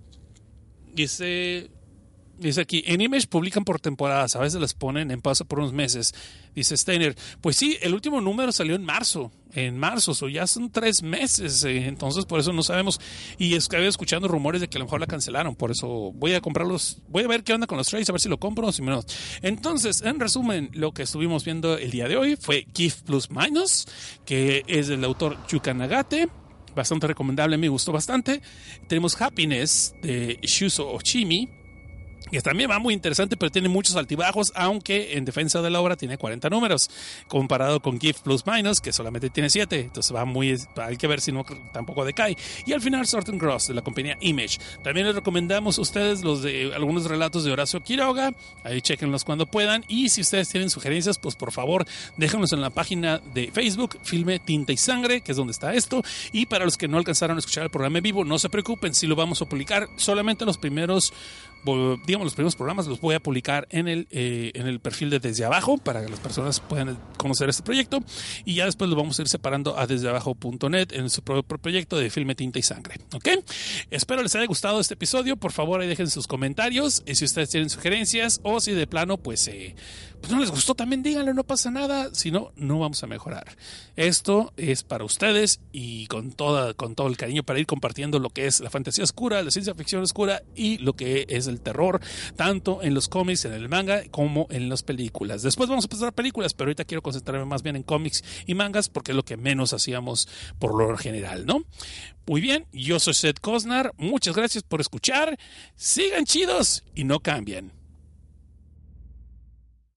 Dice aquí, en Image publican por temporadas, a veces las ponen en pausa por unos meses. Dice Steiner, pues sí, el último número salió en marzo, ya son 3 meses, entonces por eso no sabemos. Y estoy escuchando rumores de que a lo mejor la cancelaron, por eso voy a comprarlos, voy a ver qué onda con los trades, a ver si lo compro o si no. Entonces, en resumen, lo que estuvimos viendo el día de hoy fue Gift Plus Minus, que es del autor Yuka Nagate. Bastante recomendable, me gustó bastante. Tenemos Happiness de Shuzo Ochimi, que también va muy interesante, pero tiene muchos altibajos, aunque en defensa de la obra tiene 40 números, comparado con Gift Plus Minus, que solamente tiene 7, entonces hay que ver si no tampoco decae. Y al final Sword and Cross, de la compañía Image. También les recomendamos a ustedes los de algunos relatos de Horacio Quiroga, ahí chequenlos cuando puedan, y si ustedes tienen sugerencias, pues por favor, déjenlos en la página de Facebook, Filme Tinta y Sangre, que es donde está esto, y para los que no alcanzaron a escuchar el programa en vivo, no se preocupen, si lo vamos a publicar solamente los primeros programas los voy a publicar en el perfil de Desde Abajo para que las personas puedan conocer este proyecto, y ya después lo vamos a ir separando a desdeabajo.net en su propio proyecto de Filme Tinta y Sangre. ¿Ok? Espero les haya gustado este episodio. Por favor, ahí dejen sus comentarios, y si ustedes tienen sugerencias o si de plano pues no les gustó, también díganlo, no pasa nada, si no, no vamos a mejorar. Esto es para ustedes y con todo el cariño para ir compartiendo lo que es la fantasía oscura, la ciencia ficción oscura y lo que es el terror, tanto en los cómics, en el manga, como en las películas. Después vamos a pasar a películas, pero ahorita quiero concentrarme más bien en cómics y mangas porque es lo que menos hacíamos por lo general, ¿no? Muy bien, yo soy Seth Cosnar, muchas gracias por escuchar, sigan chidos y no cambien.